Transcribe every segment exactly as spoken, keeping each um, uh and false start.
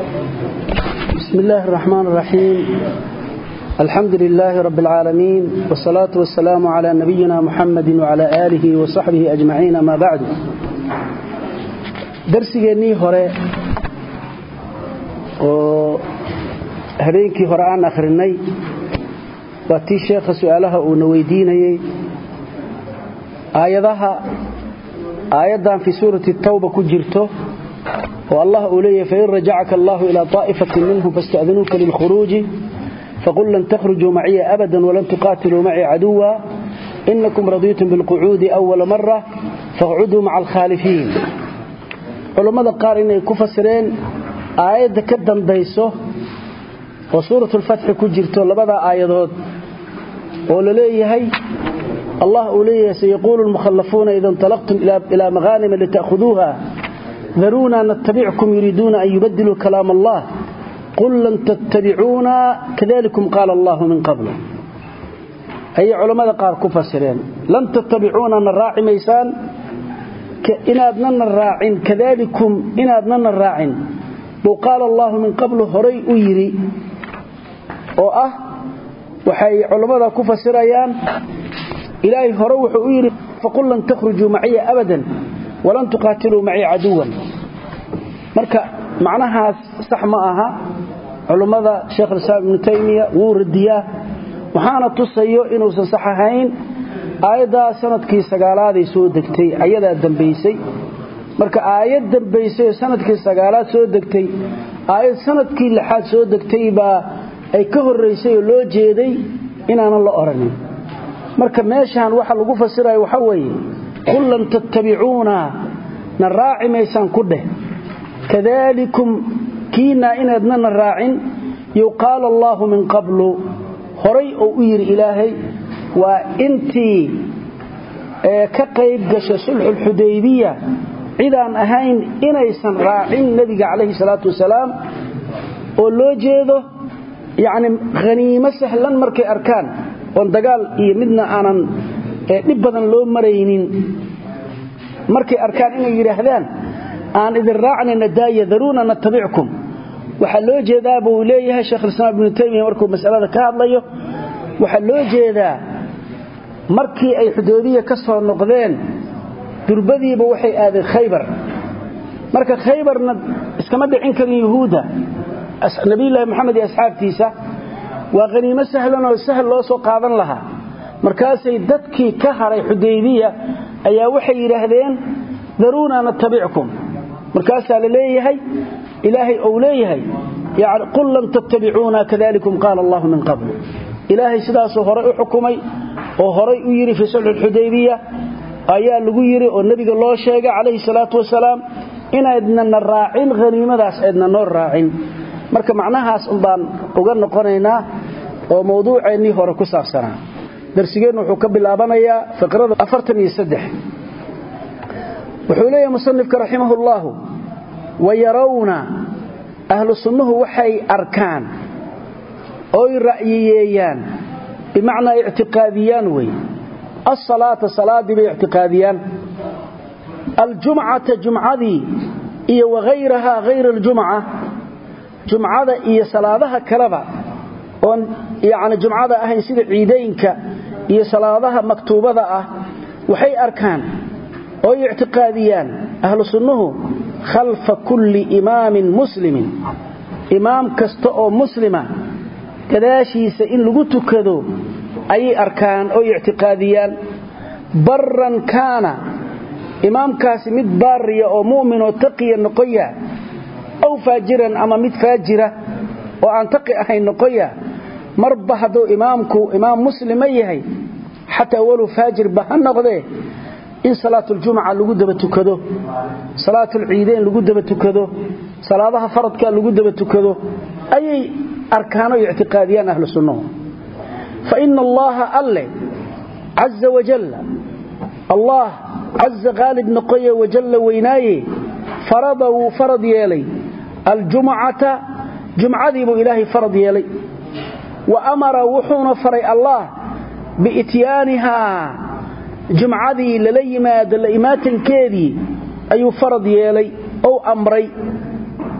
بسم الله الرحمن الرحيم. الحمد لله رب العالمين، والصلاة والسلام على نبينا محمد وعلى آله وصحبه أجمعين. ما بعد، درسيني هراء وهرينكي هراء آخرني واتي شيخ سؤالها ونويديني آياتها آياتها في سورة التوبة كجرته، والله أوليه فإن رجعك الله إلى طائفة منهم فاستأذنوك للخروج فقل لن تخرجوا معي أبدا ولن تقاتلوا معي عدوا إنكم رضيتم بالقعود أول مرة فاقعدوا مع الخالفين. علماء قارئين كفسرين آيات كدن ديسو وسورة الفتح كجرته لبدا آيات ولليه هي الله أوليه سيقول المخلفون إذا انطلقتم إلى مغانم لتأخذوها ذرونا نتبعكم يريدون أن يبدلوا كلام الله قل لن تتبعونا كذلكم قال الله من قبل. أي علماء قال كفسرين لن تتبعونا نراعي ميسان إن أدننا الراعين كذلكم إن أدننا الراعين وقال الله من قبل هري أيري وأه وحي علماء كفسريان إلهي هروح أيري فقل لن تخرجوا معي أبدا ولن تقاتلوا معي عدوا. marka macnaha sax ma aha. culimada Sheikh Islam Ibn Taymiyyah wuu radiyaa waxaana tusayo inuu sax ahayn aayada sanadkii sagaalaad ay soo degtay ayada dambeysay. marka aayad dambeysay sanadkii sagaalaad soo degtay aayad sanadkii lixaad soo degtay ba ay ka horeysay oo loo jeeday inaan la oranin. marka meeshan waxa lagu fasiray waxa weeye qul lan tattabi'una naraa'i maysan ku dheh كذلكم كينا إن أدننا الراعين يقال الله من قبل هري أو إير إلهي وإنتي كقيب قش سلح الحديبية عدان أهين إنيسان راعين نبي عليه الصلاة والسلام ولو جيده يعني غنيمة سهلا مركي أركان واندقال يمدنا أنا نبضا لو مرينين مركي أركان إنه يرهدان aan idin raacnayna daaya daruuna natabi'ukum. waxa loo jeedaa buu leeyahay Sheikh Islam Ibn Taymiyyah markuu mas'alada ka hadlayo waxa loo jeedaa markii ay Xudaybiyah ka soo noqdeen durbadiiba waxay aadeen Khaybar. marka Khaybarna iskama dhicin karin Yahuuda Nabiga Muhammad iyo asxaabtiisa waa qaniimo sahlan oo sahal loo soo qaadan lahaa. markaasay dadkii ka haray Xudaybiyah ayaa waxay yiraahdeen daruuna natabi'ukum. markaas la leeyahay ilaahay oo leeyahay yaani qul lan tattabi'una kadalikum qala Allah min qabl. ilaahay sidaas hore u xukumay oo hore u yiri fi sulh al-Hudaybiyah ayaa lagu yiri oo nabiga loo sheegay kaleey salaatu wasalaam inaadna raacin qaniimadaas aadna noo raacin. marka macnahaas un baan uga noqonaynaa oo mawduuceeni hore ku saabsanaa. darsigeenu wuxuu ka bilaabanayaa fiqrada afartan iyo saddex. وحولي مصنفك رحمه الله ويرون أهل السنة وحي أركان أو رأييان بمعنى اعتقاديان وي الصلاة صلاة باعتقاديان الجمعة جمعة إيه وغيرها غير الجمعة جمعة إيه صلاةها كلبة يعني جمعة أهي سيد عيدينك إيه صلاةها مكتوبة وحي أركان أو اعتقاديان أهل السنة خلف كل إمام مسلم إمام كستو مسلمة كداشي سئن لغتو كذو أي أركان أو اعتقاديان برا كان إمام كاسي مد بارية أو مؤمن وتقي النقية أو فاجرا أما مد فاجرة وأن تقي أهي النقية مربح دو إمامكو إمام مسلم أيهي حتى ولو فاجر بهن نقضيه إن صلاة الجمعة لقد بتكده صلاة العيدين لقد بتكده صلاة فرض كان لقد بتكده أي أركان اعتقاديان أهل السنة. فإن الله الله عز وجل الله عز غالب نقية وجل ويناي فرضه فرض يلي الجمعة جمعة ذي إلهي فرض يلي وأمر وحون فري الله بإتيانها جمعدي لليماد لإماتنكيدي أي فرض يلي أو أمري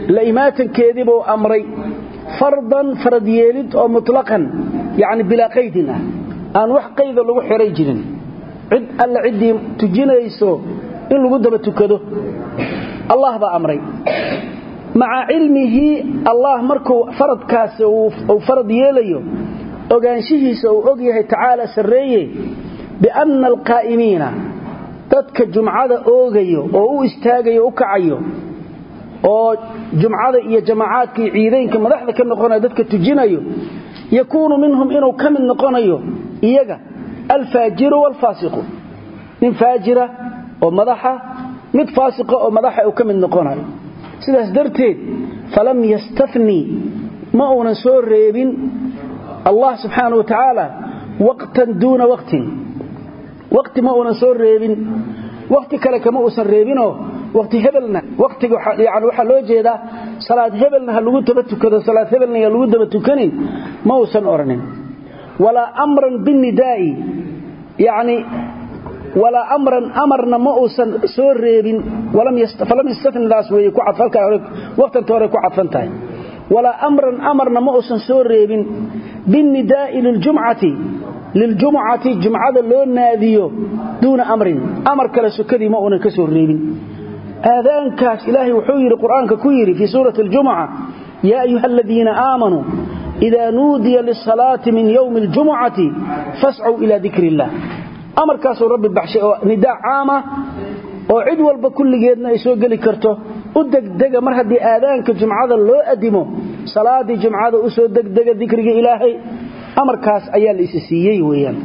لإماتن كذبوا أمري فرضا فرض يلد أو مطلقا يعني بلا قيدنا أن وح قيد لو خيري جيرين عد الله عدي تجينيسو إن لو دبتكدو الله با أمري مع علمه الله مركو فرض كاس أو فرض يليو أغانشيهيسو أو أغيه تعالى سريه بأن القائمين تدك الجمعة أوغيو أو استاغيو أو كعيو أو جمعة إيا جماعات كي عيدين كما دحذا كان نقونا ددك تجينيو يكون منهم إنو كم نقونيو إياغا الفاجر والفاسق من فاجرة ومدحة مد فاسقة ومدحة أو كم نقونيو سيداس درتين فلم يستثني ما أونا سور ريبين الله سبحانه وتعالى وقتا دون وقت وقت ما أونا سور ريبين وقت كلك ما أوسن ريبينه وقت هبلنا وقت يعني waxa loo jeeda salaad hebelna ha lagu tabatukado salaad hebelna ya lagu tabatukanin ma uusan oranin wala amran bin nidaa'i yani wala amran amarna ma uusan soo reebin walam yastafalam yastafin daas way ku cadfalka waqtan toore ku cadfantahay wala amran amarna ma uusan soo reebin bin nidaa'i lil jum'ati lil jum'ati jum'ada loo naadiyo duuna amrin amar kala sukadi ma uunan ka soo reebin آذان كاس إلهي وحوير القرآن ككويري في سورة الجمعة يا أيها الذين آمنوا إذا نودي للصلاة من يوم الجمعة فاسعوا إلى ذكر الله أمر كاس رب البحشي نداء عامة وعدوى بكل جيدنا يسوق لكرته ودق دق مرهد آذان كجمعة اللو أدمه صلاة جمعة أسود دق دق ذكر إلهي أمر كاس أيال إساسيي ويان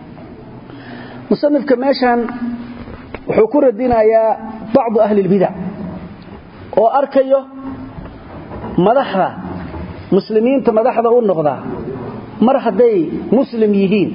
مصنف كماشان وحكور الدين يا بعض أهل البدع وأركيه مدحرة مسلمين تمدحرة والنغضاء مرحدي مسلم يهين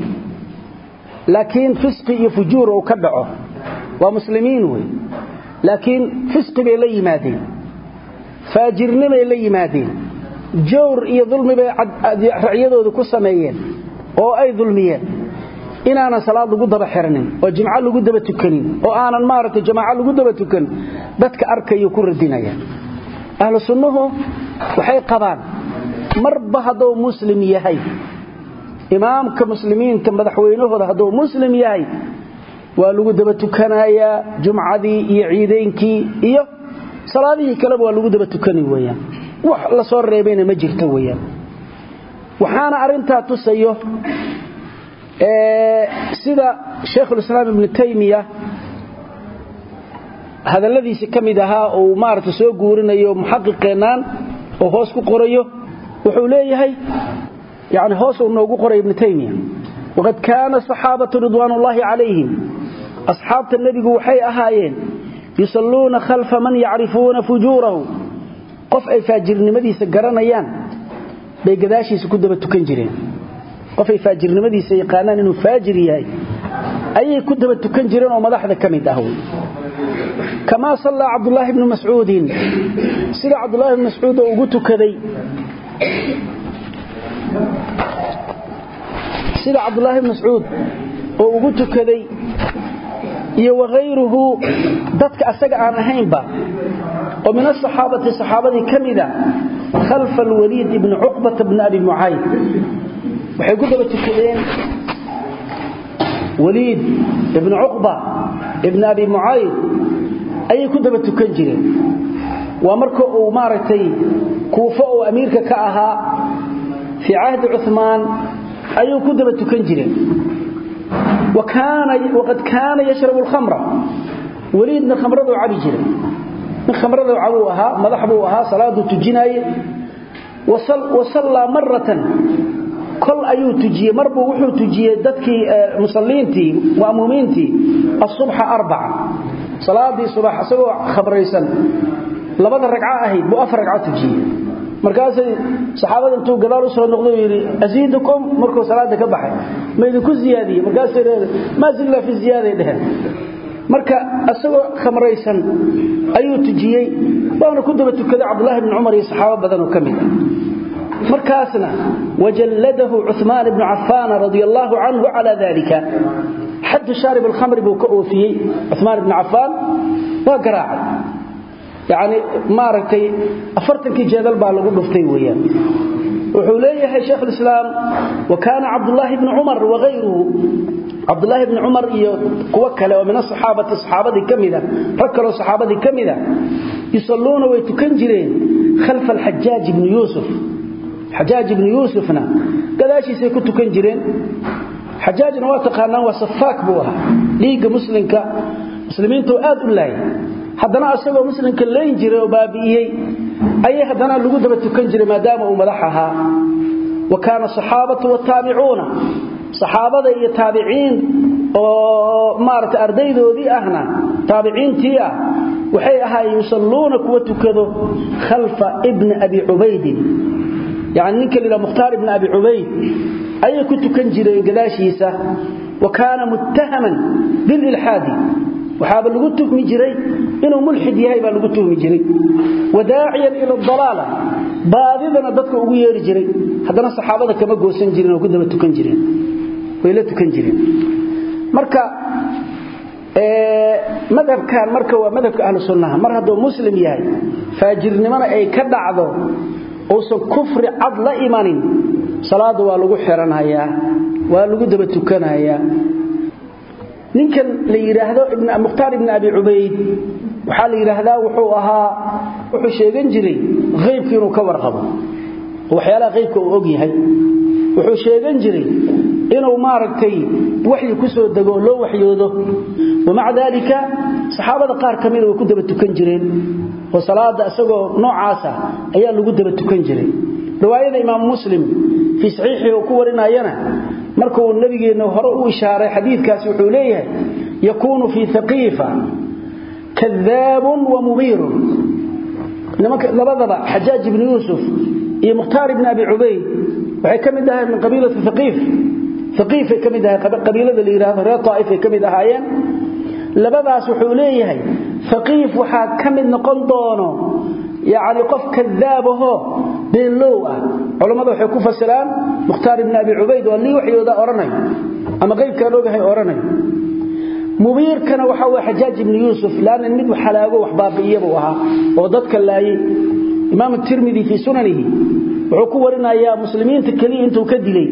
لكن فسق يفجور وكبعه ومسلمين وي لكن فسق بإلي مادين فاجرنا بإلي مادين جور إيه ظلم رعيده ذكو سميين أو أي ظلميين إن أنا صلاة لقد بحرنين وجمعة لقد بتكنين وأنا المارة جماعة لقد بتكن بدك أركي يكون الدنيا أهل السنة وحي قبان مربى هذا مسلم يهي إمام كمسلمين تمدحوينه هذا مسلم يهي ولقد بتكنا يا جمعة دي يعيدين كي إيه صلاة دي كلام ولقد بتكنين ويا وحلا صار ريبين مجرته ويا وحانا أرنتها تسيه سيدا شيخ الإسلام ابن تيمية هذا الذي سكمدها ومارت سوق ورنا يوم محقق قنان وهوس قريه وحوليه يعني هوس ونوق قري ابن تيمية وقد كان الصحابة رضوان الله عليهم أصحاب النبي وحي أهايين يصلون خلف من يعرفون فجوره قف أي فاجر نمدي سقرنا يان بيقداشي سكود بتكنجرين qofay faajirnimadiisa yaqaanaan inuu faajir yahay ayay ku daba tukan jireen oo madaxda kamid ah kama salla Abdullah ibn Mas'ud sida Abdullah ibn Mas'ud oo ugu tukaday sida Abdullah ibn Mas'ud oo ugu tukaday iyo wagayruhu dadka asaga aan ahaynba oo min as-sahabati sahabadi kamida khalf al-Walid ibn Uqbah ibn Abi Mu'ayyid waxay ku daba tukadeen Walid ibn Uqba ibn Abi Mu'ayyid ay ku daba tukan jireen waa markii uu maartay Kuufa oo amiirka ka ahaa fi ahd Uthman ay ku daba tukan jireen وكان وقد كان يشرب الخمر وليدنا خمرده عبي جيرeen خمرده عبوها مدحبوها صلاه تجيناي وصل وصلى مره كل أيو تجيه مربو وحو تجيه دادكي مصلينتي وأمومينتي الصبح أربعة صلاة دي صباح سوى خبريسا لبدا الرقعاء أهيد بو أفر رقعاء تجيه مركاسي صحابة انتو قداروا سوى النقضوا يلي أزيدكم مركو صلاة دي كبحي ما يدكو زيادية مركاسي ما زلنا في الزيادة لها مركا أسوى خمريسا أيو تجيه وانا كنت بتكذا عبد الله بن عمر صحابة بدنوا كمدا مركاسنا وجلده عثمان بن عفان رضي الله عنه على ذلك حد شارب الخمر بوكؤوفيه عثمان بن عفان وقراعه يعني مارتي أفرتن كي جدل بالغ دفتي ويان وحوليه شيخ الإسلام وكان عبد الله بن عمر وغيره عبد الله بن عمر يوكل ومن الصحابة الصحابة كمذا فكروا الصحابة كمذا يصلون ويتكنجرين خلف الحجاج بن يوسف حجاج بن يوسفنا كذا سيكون تكنجرين حجاج نواتقنا وصفاك بوها ليق مسلمك مسلمين توآد الله حدنا أسوأ مسلمك اللي ينجري وبابئيه أي حدنا اللي قدبت تكنجري ما داموا ملحها وكان الصحابة والتابعون صحابة التابعين ومارت أرديدو ذي أهنا تابعين تيا وحيها يصلون كوتكذو خلف ابن أبي عبيد يعني نكل إلى مختار ابن أبي عبيد أي كنت كنجري قداشيسة وكان متهما بالإلحاد وحاب اللي قلت مجري إنه ملحد يهي بقى اللي قلت مجري وداعيا إلى الضلالة باذذنا ضدك أغير جري حدنا الصحابة كما قوسين جرين وكذا تكنجرين ويلا تكنجرين مركا ee madhabkan marka waa madhabka ahlus sunnah mar hadoo muslim yahay faajirnimada ay ka dhacdo oo soo kufri cad la iimanin salaadu waa lagu xiranaya waa lagu daba tukanaya ninkan la yiraahdo ibn muqtar ibn abi ubayd waxa la yiraahdaa wuxuu ahaa wuxuu sheegan jiray qeybka inuu ka warqabo waxyaalaha qeybka uu og yahay wuxuu sheegan jiray inuu maaragtay wixii ku soo dago loo waxyoodo ومع ذلك صحابه qaar kamid oo ku daba tukan jireen oo salaada asagoo noocaasa ayaa lagu daba tukan jiray riwaayada imaam muslim fi sahihi oo ku warinayana markuu nabigeena hore u ishaaray xadiidkaas wuxuu leeyahay yakunu fi thaqifa kadhab wa mubir nimanka labadaba Hajjaj ibn Yusuf iyo Mukhtar ibn Abi Ubayd waxay kamid ahaayeen min qabiilada Thaqif Thaqif ay kamid ahaayeen qabiilada la yiraahdo reer Taif ay kamid ahaayeen labadaas wuxuu leeyahay Thaqif waxa kamid noqon doono yaani qof kadaabaho beelow ah culimadu waxay ku fasiraan Mukhtar ibn Abi Ubayd oo li waxyooda oranay ama qeybka loogahay oranay mubiirkana waxa waa Hajjaj ibn Yusuf laana mid xalaago wax baabiiyaba waxa oo dadka laayay imaam at-Tirmidhi fi sunanihi wuxuu ku warinayaa muslimiinta kaliya intuu ka dilay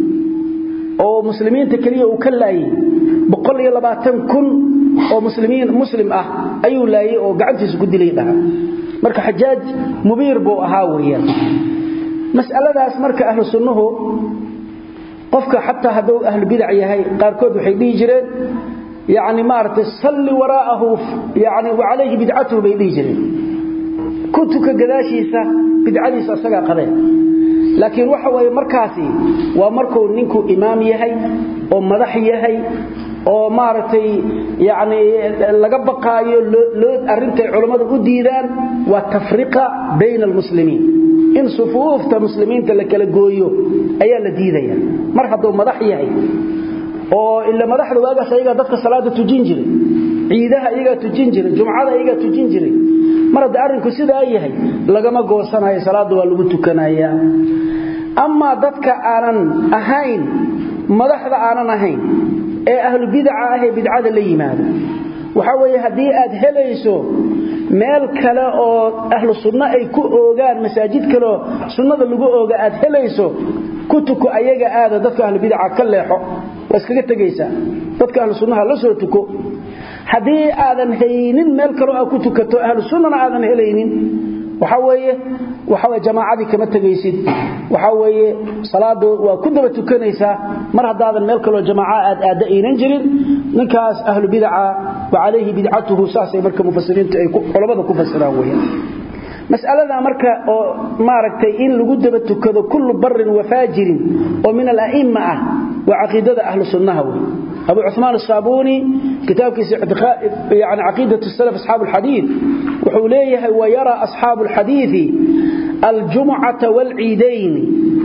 oo muslimiinta kaliya uu ka laayay boqol iyo labaatan kun oo muslimiin muslim ah ayuu laayay oo gacantiisa ku dilay dhaha marka Hajjaj mubiir buu ahaa weeyaan mas'aladaas marka ahlu sunnuhu qofka hatta haduu ahlu bid'ah yahay qaar kood waxay dhigi jireen yaani maarta salli waraahu yaani wa alayhi bid'atuhu bay dhigi jireen kuntu ka gadaashiisa bid'adiisa asaga qaday laakiin waxa way markaasi waa markuu ninku imaam yahay oo madax yahay oo maartay yaani laga baqaayo loo arintay culimadu u diidaan waa tafriqa bayna almuslimiin in sufuufta muslimiinta la kala gooyo ayaa la diidaya mar haduu madax yahay oo illa madaxdu waaga sayga dadka salaada tujin jiray ciidaha iyaga tujin jiray jumcada iyaga tujin jiray mar hada arinku sida ay yahay lagama goosanayo salaadu waa lagu tukanaya amma dadka aanan ahayn madaxda aanan ahayn ee ahlu bid'a ah ee bidcada la yimaado waxa weeye hadii aad helayso meel kale oo ahlu sunna ay ku oogaan masaajid kale oo sunnada lagu ooga aad helayso kutuku ayaga aad dadka ahlu bid'a ka leexo waskaga tagaysa dadka ahlu sunnaha la soo tuko hadii aadan haynin meel kale oo ku tukato ahlu sunnana aadan helaynin waxa weeye waxa way jamaacadi kama tagaysid waxa weeye salaadu waa ku daba tukanaysa mar hadaadan meel kale oo jamaaca aad aadaynan jirin ninkaas ahlu bid'a wa alayhi bid'atuhu saasay marka mufassiriintu ay culimada ku fasiraan weeyaan mas'alada marka oo maaragtay in lagu daba tukado kullu barrin wa faajirin oo min al-a'imma ah wa aqeedada ahlu sunnah أبو عثمان الصابوني كتاب كيس يعني عقيدة السلف أصحاب الحديث وحوليه ويرى أصحاب الحديث الجمعة والعيدين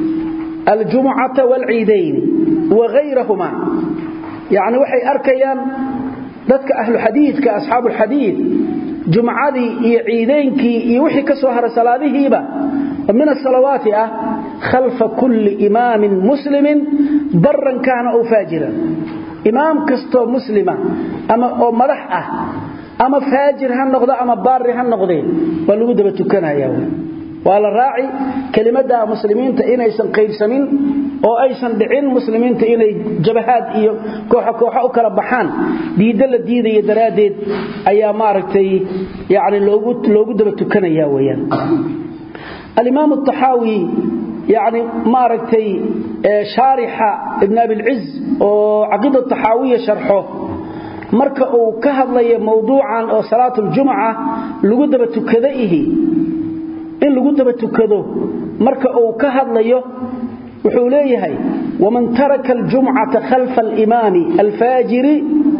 الجمعة والعيدين وغيرهما يعني وحي أركيان ذاتك أهل الحديث كأصحاب الحديث جمعة عيدين كي يوحي كسوهر صلاته با ومن الصلوات خلف كل إمام مسلم برا كان أو فاجرا إمام كستو مسلمة أما أو مدح ama faajir han noqdo ama baari han noqdeen waa lagu daba tukanayaa wala raaci kelimada muslimiinta inaysan qaybsamin oo aysan dhicin muslimiinta inay jabahaad iyo kooxo kooxo u kala baxaan diida la diiday daraadeed ayaa maaragtay yaani loogu loogu daba tukanaya weeyaan al-imam at-tahawi yaani maaragtay sharixa ibn abi al-izz oo aqida at-tahawiyya sharxo marka uu ka hadlayo mawduucan oo salaatul jum'ah lagu daba tukadayihi in lagu daba tukado marka uu ka hadlayo wuxuu leeyahay waman taraka al-jum'ata khalfa al-imam al-fajiri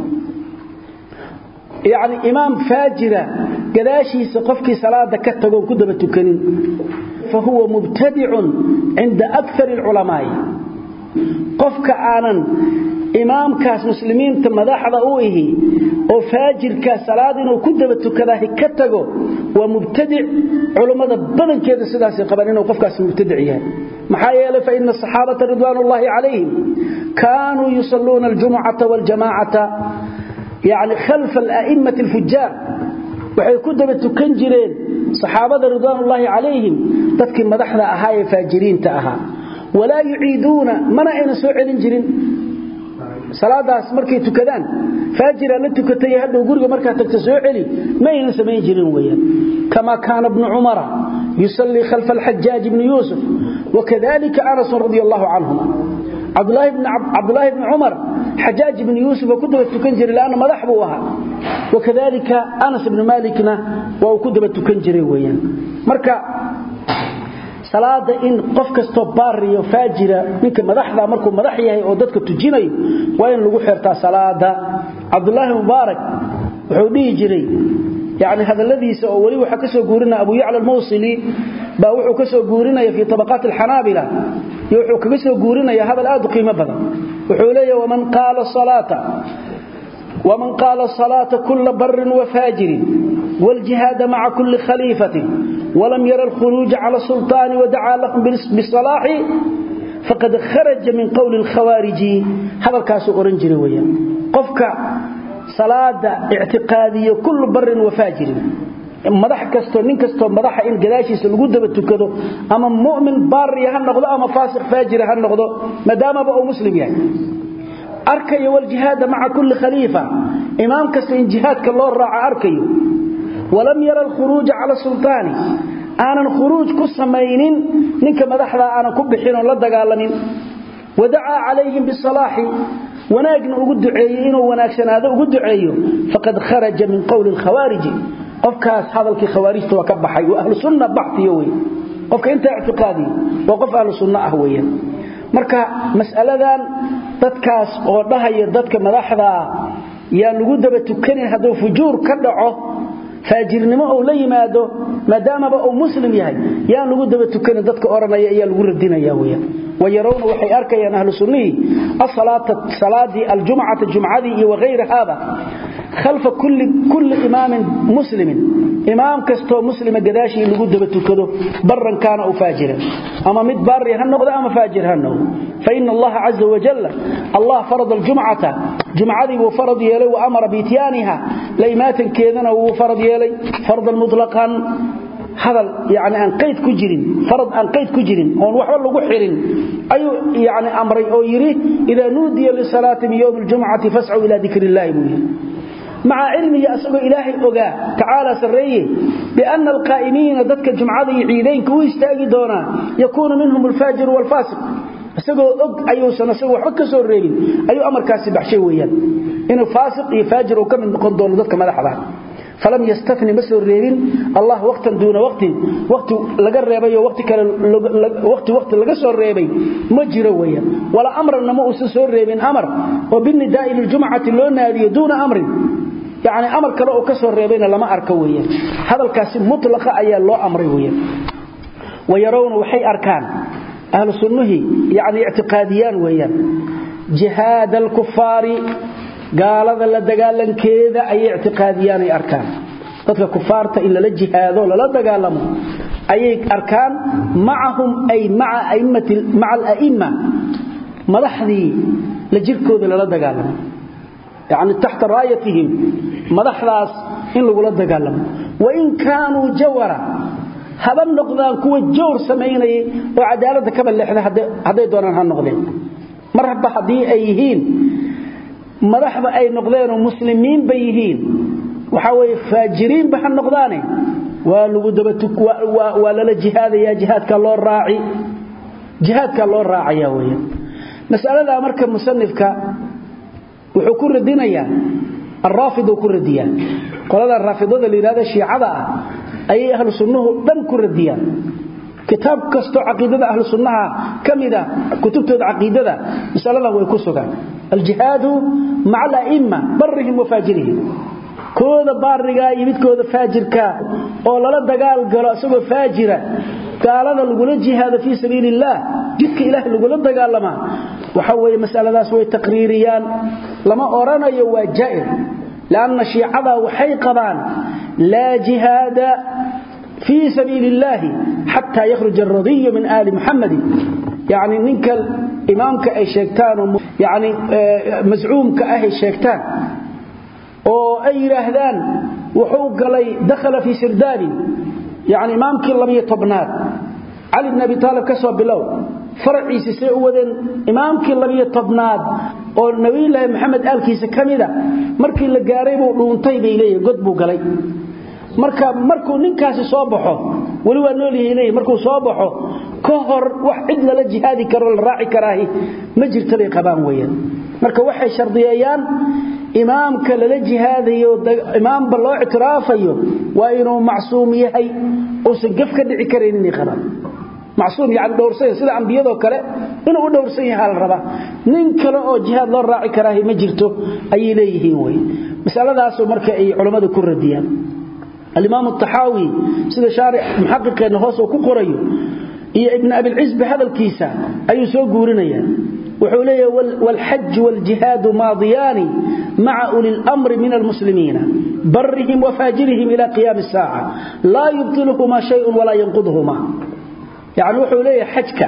yaani imam fajira gadaashiisa qofkii salaada ka tago ku daba tukanin fa huwa mubtadi'un 'inda akthar al-ulama qofka aanan imaamkaas muslimiinta madaxda u ihi oo faajirka salaad inuu ku daba tukadahay ka tago waa mubtadi' culimada badankeeda sidaas qaban inuu qofkaas mubtadi' yahay maxaa yeelay fa inna saxaabata ridwanullahi alayhim kaanu yusalluna al-jum'ata wal jama'ata yaani khalf al-a'immati al-fujjar waxay ku daba tukan jireen saxaabada ridwanullahi alayhim dadkii madaxda ahaa ee faajiriinta ahaa wala yu'iduna mana ayna soo celin jirin salaadaas markay tukadaan faajira la tukatay hadhow guriga marka tagta soo celi ma ayna sameeyeen jirin weeyaan kama kaana ibn umara yusalli khalf al-hajjaj ibn yusuf wakadhalika anas radiyallahu anhuma abdullah ibn abdullah ibn umar hajjaj ibn yusuf ku daba tukan jiray laana madax buu ahaa wakadhalika anas ibn malikna waa ku daba tukan jiray weeyaan marka salaada in qof kasto baariyo faajira ninka madaxda markuu madax yahay oo dadka tujinayo waa in lagu xirtaa salaada Abdullah Mubarak wuxuu dhigi jiray yaani hadaladiisa oo wali waxa ka soo guurinaa Abu Ya'la al-Mawsili baa wuxuu ka soo guurinaya fi tabaqat al-Hanabila wuxuu kaga soo guurinaya hadal aad u qiimo badan wuxuu leeyahay waman qaala salata waman qaala salata kull barrin wa fajirin wal jihad ma'a kulli khalifatin ولم يرى الخروج على السلطان ودعا لهم بالصلاح فقد خرج من قول الخوارج هذا الكاس أورنجري ويا قفك صلاة اعتقادية كل بر وفاجر مدح كستو نين كستو مدح إن قداشيس القود بتكدو أما مؤمن بار يهن نغضو أما فاسق فاجر يهن نغضو مدام بقوا مسلم يعني أركي والجهاد مع كل خليفة إمام كستو إن جهاد كالله الراعى أركي ولم يرى الخروج على السلطان أنا الخروج كسمينين نك مدحدا أنا كبحين ولا دغالنين ودعا عليهم بالصلاح وناجن ugu duceeyeen wanaagsan aad ugu duceeyo faqad kharaja min qawl al-khawarij qofkaas hadalkii khawaarijta waa ka baxay oo ahlu sunna baxtiyo way qofka inta i'tiqaadi waa qof ahlu sunna ah weeyaan marka mas'aladan dadkaas oo dhahaya dadka madaxda yaa lagu daba tukanin haduu fujuur ka dhaco faajirnimo oo la yimaado maadaama uu muslim yahay yaan lagu daba tukan dadka oranaya ayaa lagu radinaya weeyaan ويرون وحي أركيان أهل السنة الصلاة صلاة الجمعة الجمعة وغير هذا خلف كل كل إمام مسلم إمام كستو مسلم قداشي اللي قد بتوكده برا كان أو فاجرا أما مد باري هنغض أما فاجر هنغض فإن الله عز وجل الله فرض الجمعة جمعة وفرض يلي وأمر بيتيانها ليمات كيذنا وفرض يلي فرض المطلقا هذا يعني أن قيد كجرين فرض أن قيد كجرين أو وحول لغو حيرين أي يعني أمري أو يريه إذا نودي للصلاة بيوم الجمعة فاسعوا إلى ذكر الله بيه مع علمي أسأل إلهي أقاه تعالى سريه بأن القائمين ذاتك الجمعة يعيدين كويس تأجدونا يكون منهم الفاجر والفاسق أسأل أق أيو سنسوى حكا سورين أيو أمر كاسب حشويا إنه فاسق يفاجر وكم من قندون ذاتك ملحظة فلم يستثني مثل الريبين الله وقتا دون وقت وقت لقى الريبي وقت وقت وقت لقى سور الريبي مجرويا ولا أمر نمو سور الريبين أمر وبالنداء للجمعة اللون هذه دون أمر يعني أمر كلاو كسور الريبين لما أركويا هذا الكاسم مطلق أي الله أمرويا ويرون وحي أركان أهل السنه يعني اعتقاديان ويا جهاد الكفار قالada la dagaalankeeda ay i'tiqaadiyaan ay arkaan dadka kufaarta in la jihaado la dagaalamo ay arkaan maahum ay ma'a a'immati ma'a al-a'imma madaxdi la jirkooda la dagaalamo yaani tahta raayatihim madaxdaas in lagu la dagaalamo wa in kaanu jawara haban noqdaan kuwa joor sameeynay oo cadaalada ka baleexda haday doonaan ha noqdeen marba hadii ay yihiin madaxba ay noqdeen oo muslimiin bay yihiin waxa way faajiriin ba ha noqdaane waa lagu dabatuk waa la jihaadaya jihaadka loo raaci jihaadka loo raacaya weeyaan mas'alada marka musannifka wuxuu ku radinaya الرافض ku radiya qolada raafidada leeyahay shiicada ah ay ahlu sunnuhu dhan ku radiyaan kitaab kasto aqeedada ahlu sunnaha kamida kutubtooda aqeedada misalada way ku sugan al jihad ma'a al a'imma barrihim wa fajirihim kooda baariga yimidkooda faajirka oo lala dagaal galo asagoo faajira gaalada lagu la jihaado fi sabilillah jidka ilaahay lagu la dagaalama waxa way misaladaas way taqriiriyaan lama oranayo waa jaa'ir laana shiicada waxay qabaan la jihada في سبيل الله حتى يخرج الرضي من آل محمد يعني ننك الإمامك أي شيكتان يعني مزعومك أي شيكتان وأي رهدان وحوق لي دخل في سردان يعني إمامك لم يطبنات علي بن أبي طالب كسوة بلو فرعي سيسعودين إمامك لم يطبنات والنبي الله محمد آل كيس كاملة مركي لقاريبه لونطيب إليه قدبه قلي marka markuu ninkaasi soo baxo wali waa nool yahay markuu soo baxo ka hor wax cid la jihaadi karo la raaci karaahi ma jirto lay qabaan weeyaan marka waxay shardiyayaan imaamka la jihaadayo imaam ba loo itiraafayo waa inuu macsuum yahay oo si gaf ka dhici kareen inay qabaan macsuum yahay dhowrsan sida ambiyada kale inuu u dhowrsan yahay la raba nin kale oo jihaad loo raaci karaahi ma jirto ay leeyihiin way misaladaas marka ay culimadu ku radiyaan الإمام الطحاوي سيده شارح محقق انه هوس ku qorayo iyo ibn abi al-izz bihada al-kisa ayu soo guurinaya wuxuu leeyahay wal hajj wal jihad maadiyan ma'a uli al-amr min al-muslimin barrihim wa fajirihim ila qiyam as-sa'a la yubtiluhuma shay'un wa la yanquduhuma yani wuxuu leeyahay hajka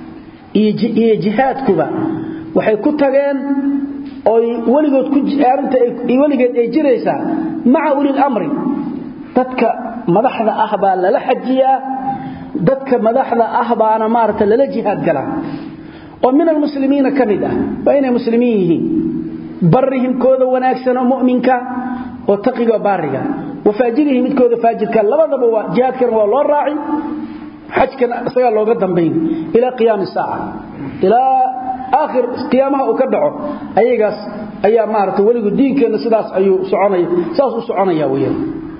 iyo jihadkuba waxay ku tageen oo waligood ku jaarinta ay waligeed ay jireysa ma'a uli al-amr dadka madaxda ah baa la xajiya dadka madaxda ah baana maarta la jihaad gala oo min almuslimiina kamida bayna muslimiin barrihim kooda wanaagsan oo mu'minka oo taqiga baariga wafaajirihim midkooda faajirka labadaba waa jihaadkan waa loo raaci xajkan isaga looga dambeyn ila qiyaam saa'a ila aakhir qiyaamaha uu ka dhaco ayagas ayaa maarta waligu diinkeena sidaas ayuu soconay saas u soconaya weeyaan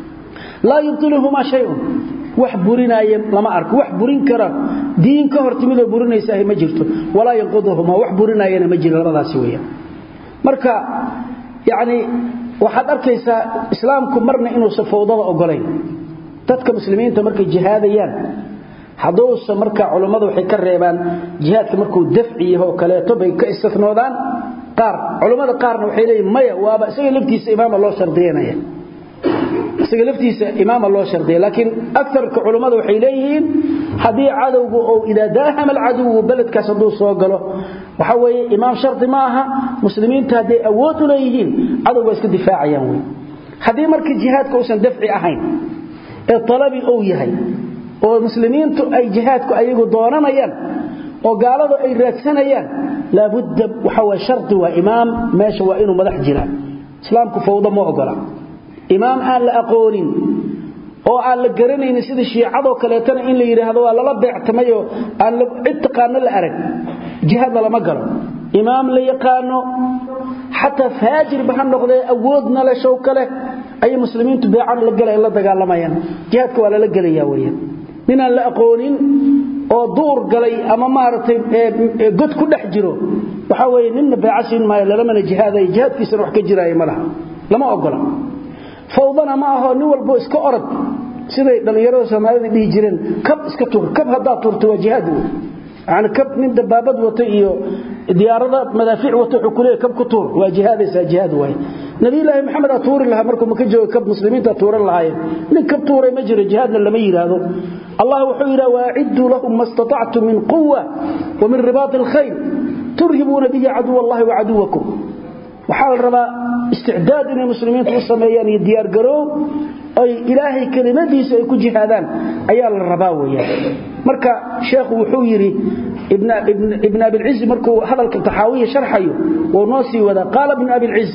لا يبطلهما شيء wax burinaya lama arko wax burin kara diin ka hortimido burinaysa ma jirto wala yanquduhuma wax burinayana ma jiro labadaas weeyaan marka yaani waxaad arkaysaa islaamku marna inuu safoodada ogoleyn dadka muslimiinta markay jihaadayaan hadoosa marka culimadu waxay ka reebaan jihaadka markuu dafciyo oo kale to bay ka istifnoodaan qaar culimada qaarna waxay leeyihiin maya waaba isaga laftiisa imaam loo shardiyanaya isaga laftiisa imaam loo shardiyo laakiin aktarka culimadu waxay leeyihiin hadii cadawgu oo ila daaham al-adu baladkaas haduu soo galo waxa weeye imaam shardi ma aha muslimiinta hadii awood u leeyihiin cadawga iska difaacayaan way hadii markii jihaadku uusan dafci ahayn ee talabi uu yahay oo muslimiintu ay jihaadku ayagu doonanayaan oo gaaladu ay raadsanayaan la budda waxa waa shardi waa imaam meesha waa inuu madax jira islaamku fawda ma ogola imaam aan la aqoonin oo aan la garanaynin sida shiicado kaleetana in la yiraahdo waa lala beectamayo aan la itqaan la arag jihad lama galo imaam la yaqaano hatta faajir bahan noqday awoodna la show kale ay muslimiintu beecan la galay la dagaalamayaan jihadka waa la galayaa weeyaan ninaan la aqoonin oo duur galay ama maartay god ku dhex jiro waxa weeye ninna beecasin ma lama jihaaday jihadkiisa wax ka jiraay malaha lama ogola fawdana ma aha nin walbo iska orod siday dhalinyarada Soomaalida dhigi jireen kab iska tuur kab hadaa tuurto waa jihaad aan kab nin dabaabad wato iyo diyaarada madaafiic wato xukulee kab ku tuur waa jihaadaysa jihaad way nabi ilaahi maxamed atuur laha markuu ma ka joogo kab muslimiinta tuuran lahaayeen nin kab tuuray ma jiro jihaadna lama yiraahdo allah wuxuu yiraahdaa wa'iddu lahum mastata'tu min quwwa wa min ribat al-khayl turhibuna bihi adu wallahi wa aduwakum waxa la rabaa استعداد إن المسلمين توصميان يديار قروب أي إلهي كلمته سيكون جهادان أيال الرباوية مركا شيخ وحويري ابن, ابن, ابن أبي العز مركو هذا التحاوية شرحيه ونوصي وذا قال ابن أبي العز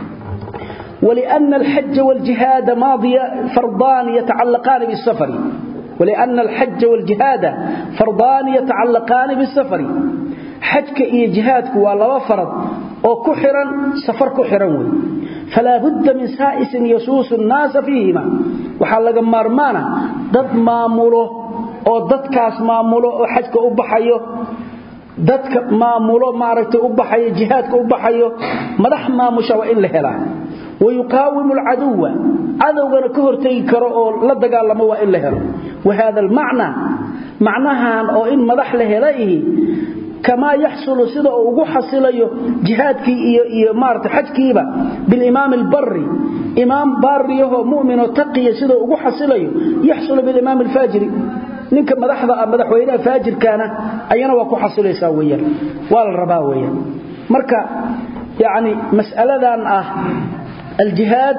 ولأن الحج والجهاد ماضية فرضان يتعلقان بالسفر ولأن الحج والجهاد فرضان يتعلقان بالسفر حجك إيه جهادك والله فرض أو كحرا سفر كحرا فلا بد من سائس يسوس الناس فيهما وحلق مارمانا ضد ماموله أو ضد كاس ماموله أو حجك أبحيه ضد ماموله معركة أبحيه جهادك أبحيه مدح ماموشا وإن لهلا ويقاوم العدو عدونا كهرتي كرو لا دغالمو وا ان لا هلو وهذا المعنى معناها او ان مدح لهليه كما يحصل سدا اوغو حصليو جهادكي iyo iyo maarta xajkiiba bil imam al barri imam barriyo mu'min oo taqiya sida ugu xasilayo yaxsul bil imam al fajiri ninka madaxda madaxweynaha faajirkana ayana waa ku xasilaysaa weeyaan waa la rabaa weeyaan marka yaani mas'aladan ah الجهاد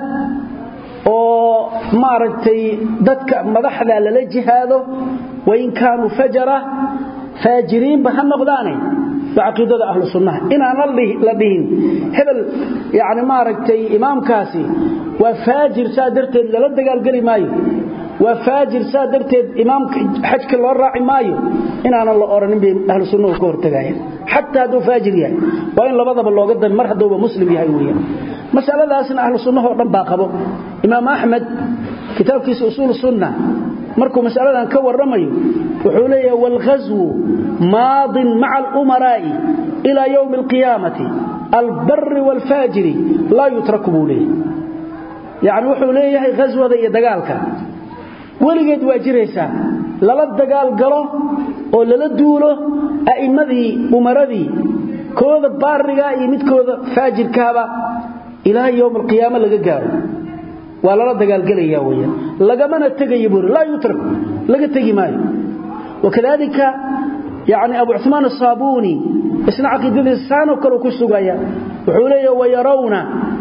oo maaragtay dadka madaxda la jihaado wayn kaanu fajara faajiriin ba noqdaanay aqeedada ahlu sunnah inaan la dhihin hebel yaani maaragtay imaamkaasi waa faajir saadarteed la dagaal gali maayo waa faajir saadarteed imaamka xajka loo raaci maayo inaan la oranin bi ahlu sunnah ka hortagayeen hatta hadu faajir yahay waa in labadaba looga dan mar haduu muslim yahay weeyaan مسألة أهل السنة ودن باقبو إمام أحمد كتاب كيس أصول السنة مركو مسألة كور رمي وحوليه والغزو ماض مع الأمراء إلى يوم القيامة البر والفاجر لا يتركبوا ليه يعني وحوليه غزوة ذي دقالك ولقد واجريسا للا دقال قلو وللا دوله أئمذي أمرذي كوذا بارغا يمد كوذا فاجر كابا إلى يوم القيامة لقى قارو ولا لا دقال قليا ويا لقى من التقيبور لا يترك لقى التقيماي وكذلك يعني أبو عثمان الصابوني اسنا عقيدة الإنسان وكانوا كسوغايا وحوليه ويرون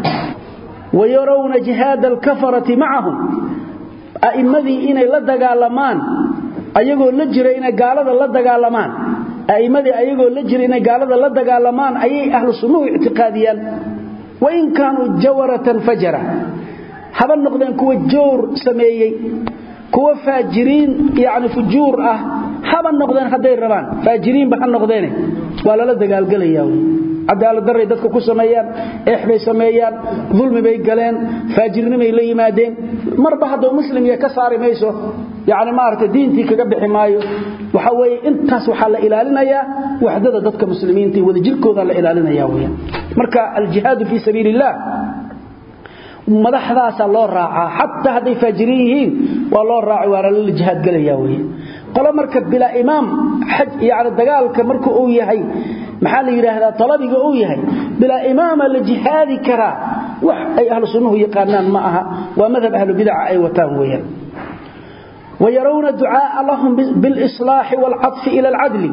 ويرون جهاد الكفرة معهم أئمذي إنا لدقالمان أيقو لجر إنا قالد لدقالمان أئمذي أيقو لجر إنا قالد لدقالمان أي أهل السنة اعتقاديا وإن كانوا جورة فجرة هذا النقدين كوا جور سميي كوا فاجرين يعني فجور أه هذا النقدين هذين ربان فاجرين بحال النقدين ولا لا دقال قليا عدالة دري dadka ku sameeyaan eexbay sameeyaan dulmi bay galeen faajirnimay la yimaadeen marba hadoo muslim ya ka saari mayso yaani maarta diintii kaga bixi maayo waxa weey intaas waxa la ilaalinaya waxdada dadka muslimiinta wada jirkooda la ilaalinaya weeyaan marka al jihad fi sabilillah madaxdaas loo raaca hatta haday faajiriin waa loo raaci waa la jihad galaya weeyaan qolo marka bila imaam xaj yaani dagaalka markuu uu yahay maxaa la yiraahdaa talabiga uu yahay bila imaama la jihaadi kara wax ay ahlu sunnuhu yaqaanaan ma aha waa madhab ahlu bid'ah ay wataan weeyaan ويرون الدعاء لهم بالإصلاح والعطف إلى العدل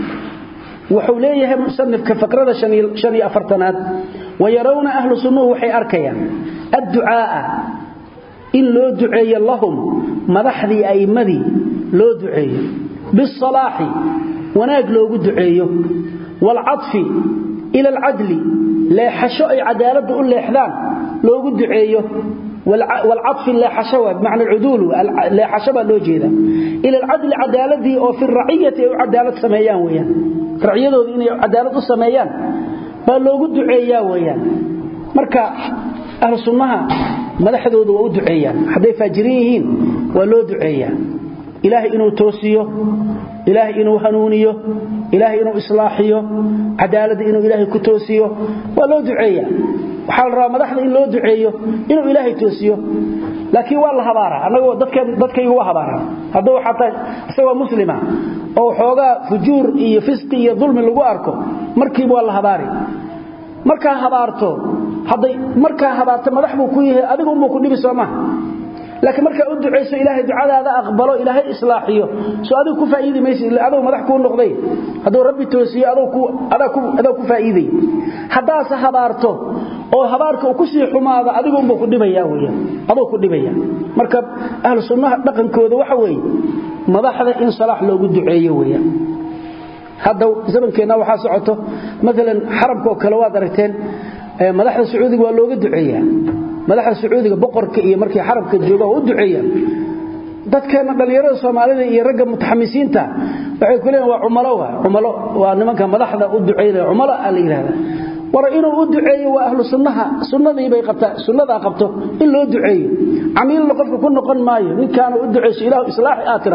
وحوليه مصنف كفقرة شني أفرتنات ويرون أهل سنوه وحي أركيا الدعاء إن لو دعي لهم مدحذي أي مذي لو دعي بالصلاح وناق لو دعيه والعطف إلى العدل لا حشاء عدالة قل لإحذان لو دعيه والعطف لا حشوة بمعنى العدول لا حشوة لو جيدا إلى العدل عدالة أو في الرعية أو عدالة سميان ويان رعية إن عدالة سميان فلو قد دعيا ويان مركا أهل السنة مدحدود ودعيا حدي فاجريهين ولو دعيا إلهي إنه توسيه إلهي إنه هنونيه إلهي إنه إصلاحيه عدالة إنه إلهي كتوسيه ولو دعيا وحال راه مدحda in loo duceeyo inuu ilaahay toosiyo laakiin waa la habaara anagu dadka dadkaygu waa habaara hadoo xataa isagoo muslima oo xooga fujuur iyo fisqi iyo dulmi lagu arko markii waa la habaari marka habaarto haday marka habaarto madax buu ku yahay adigu uu ku dhibi Soomaa laakiin marka uu duceeyo ilaahay ducadaada aqbalo ilaahay islaaxiyo soo adigu ku faa'iideeyay adigu madax ku noqday hadoo rabbi toosiyo adigu ku adigu ku faa'iideeyay hadaa habaarto oo habaarka uu ku sii xumaado adigu umba ku dhibaya weeyaan adoo ku dhibaya marka ahlu sunnaha dhaqankooda waxa weey madaxda in salaax loogu duceeyo weeyaan hadda zamankeena waxa socoto midalan xaramka oo kale waad aragteen madaxda sacuudiga waa looga duceeyaa madaxda sacuudiga boqorka iyo markii xaramka jooga oo duceeyaa dadkeena dhalinyarada Soomaalida iyo ragga mutaxamisiinta waxay ku leeyihiin waa umalo waa umalo waa nimanka madaxda u duceeyaa umalo aan yiraahdo war inuu u duceeyo waa ahlu sunnaha sunnadii bay qabtaa sunnada qabto in loo duceeyo amiil qofku ku noqon maayo ninkaan u duceeyo ilaahu islaahi aatira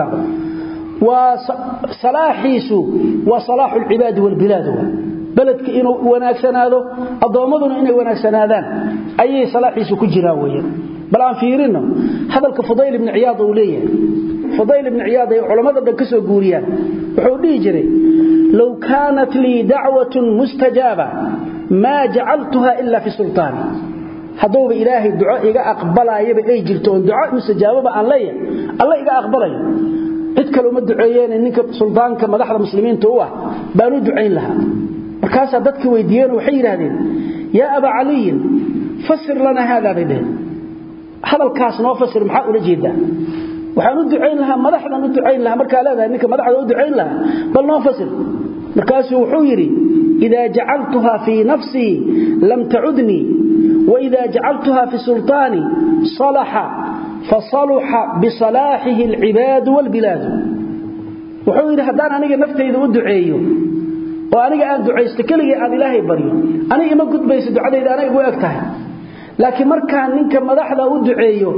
wa salaahiisu wa salaahul ibaad wal bilad baladka inuu wanaagsanaado adoomaduna inay wanaagsanaadaan ayay salaahiisu ku jiraan weeyaan bal aan fiirino hadalka Fudayl ibn Iyaad uu leeyahay Fudayl ibn Iyaad ay culimada dhan ka soo guuriyaan wuxuu dhigi jiray law kanat li da'watun mustajaba ma ja'altuha illa fi sultani haduu ilaahi duco iga aqbalayba ay jirto duco mustajaba aan leeyahay Allah iga aqbalayo cid kale uma duceeyeen ninka sultaanka madaxda muslimiinta u ah baanu duceyn lahaa markaas dadkii weydiiyeen waxay yiraahdeen ya aba ali fasir lana hada bidin hadalkaas noo fasir maxaa ula jeedaa waxaan u duceyn lahaa madaxdan u duceyn lahaa marka leedahay ninka madaxda u duceyn lahaa bal noo fasir markaas wuxuu yiri ida ja'altuha fi nafsi lam ta'udni wa ida ja'altuha fi sultani salaha fasalaha bi salahihi al-ibad wal bilad wuxuu yiri hadaan aniga naftayda u duceeyo oo aniga aan duceysto kaliya aan ilaahay bariyo aniga ma gudbayso ducadayda aniga u egtahay laakiin marka ninka madaxda u duceeyo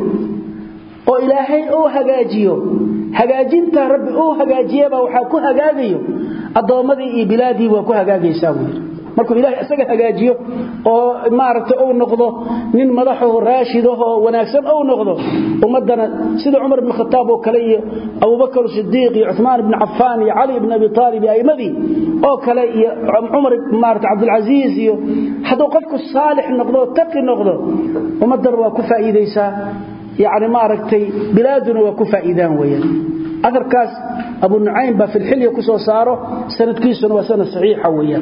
oo ilaahay oo hagaajiyo hagaajinta rabbi oo hagaajiyaba waxa ku hagaagayo adoomadii iyo bilaadii waa ku hagaagaysaa weey markuu ilaahay asaga hagaajiyo oo maaragtay oo noqdo nin madaxo raashido oo wanaagsan oo noqdo umadana sida Umar ibn Khattab oo kale iyo Abu Bakr Siddiq iyo Uthman ibn Affan iyo Ali ibn Abi Talib ay madi oo kale iyo Umar maaragtay Abdul Aziz iyo haduu qofku saalix noqdo taqi noqdo umadana waa ku faa'iideysaa yaani maaragtay bilaaduna waa ku faa'iidaan weeyaan adarkaas Abu Nu'aym ba fil hilya ku soo saaro sanadkiisuna waa sanad saxiix weeyaan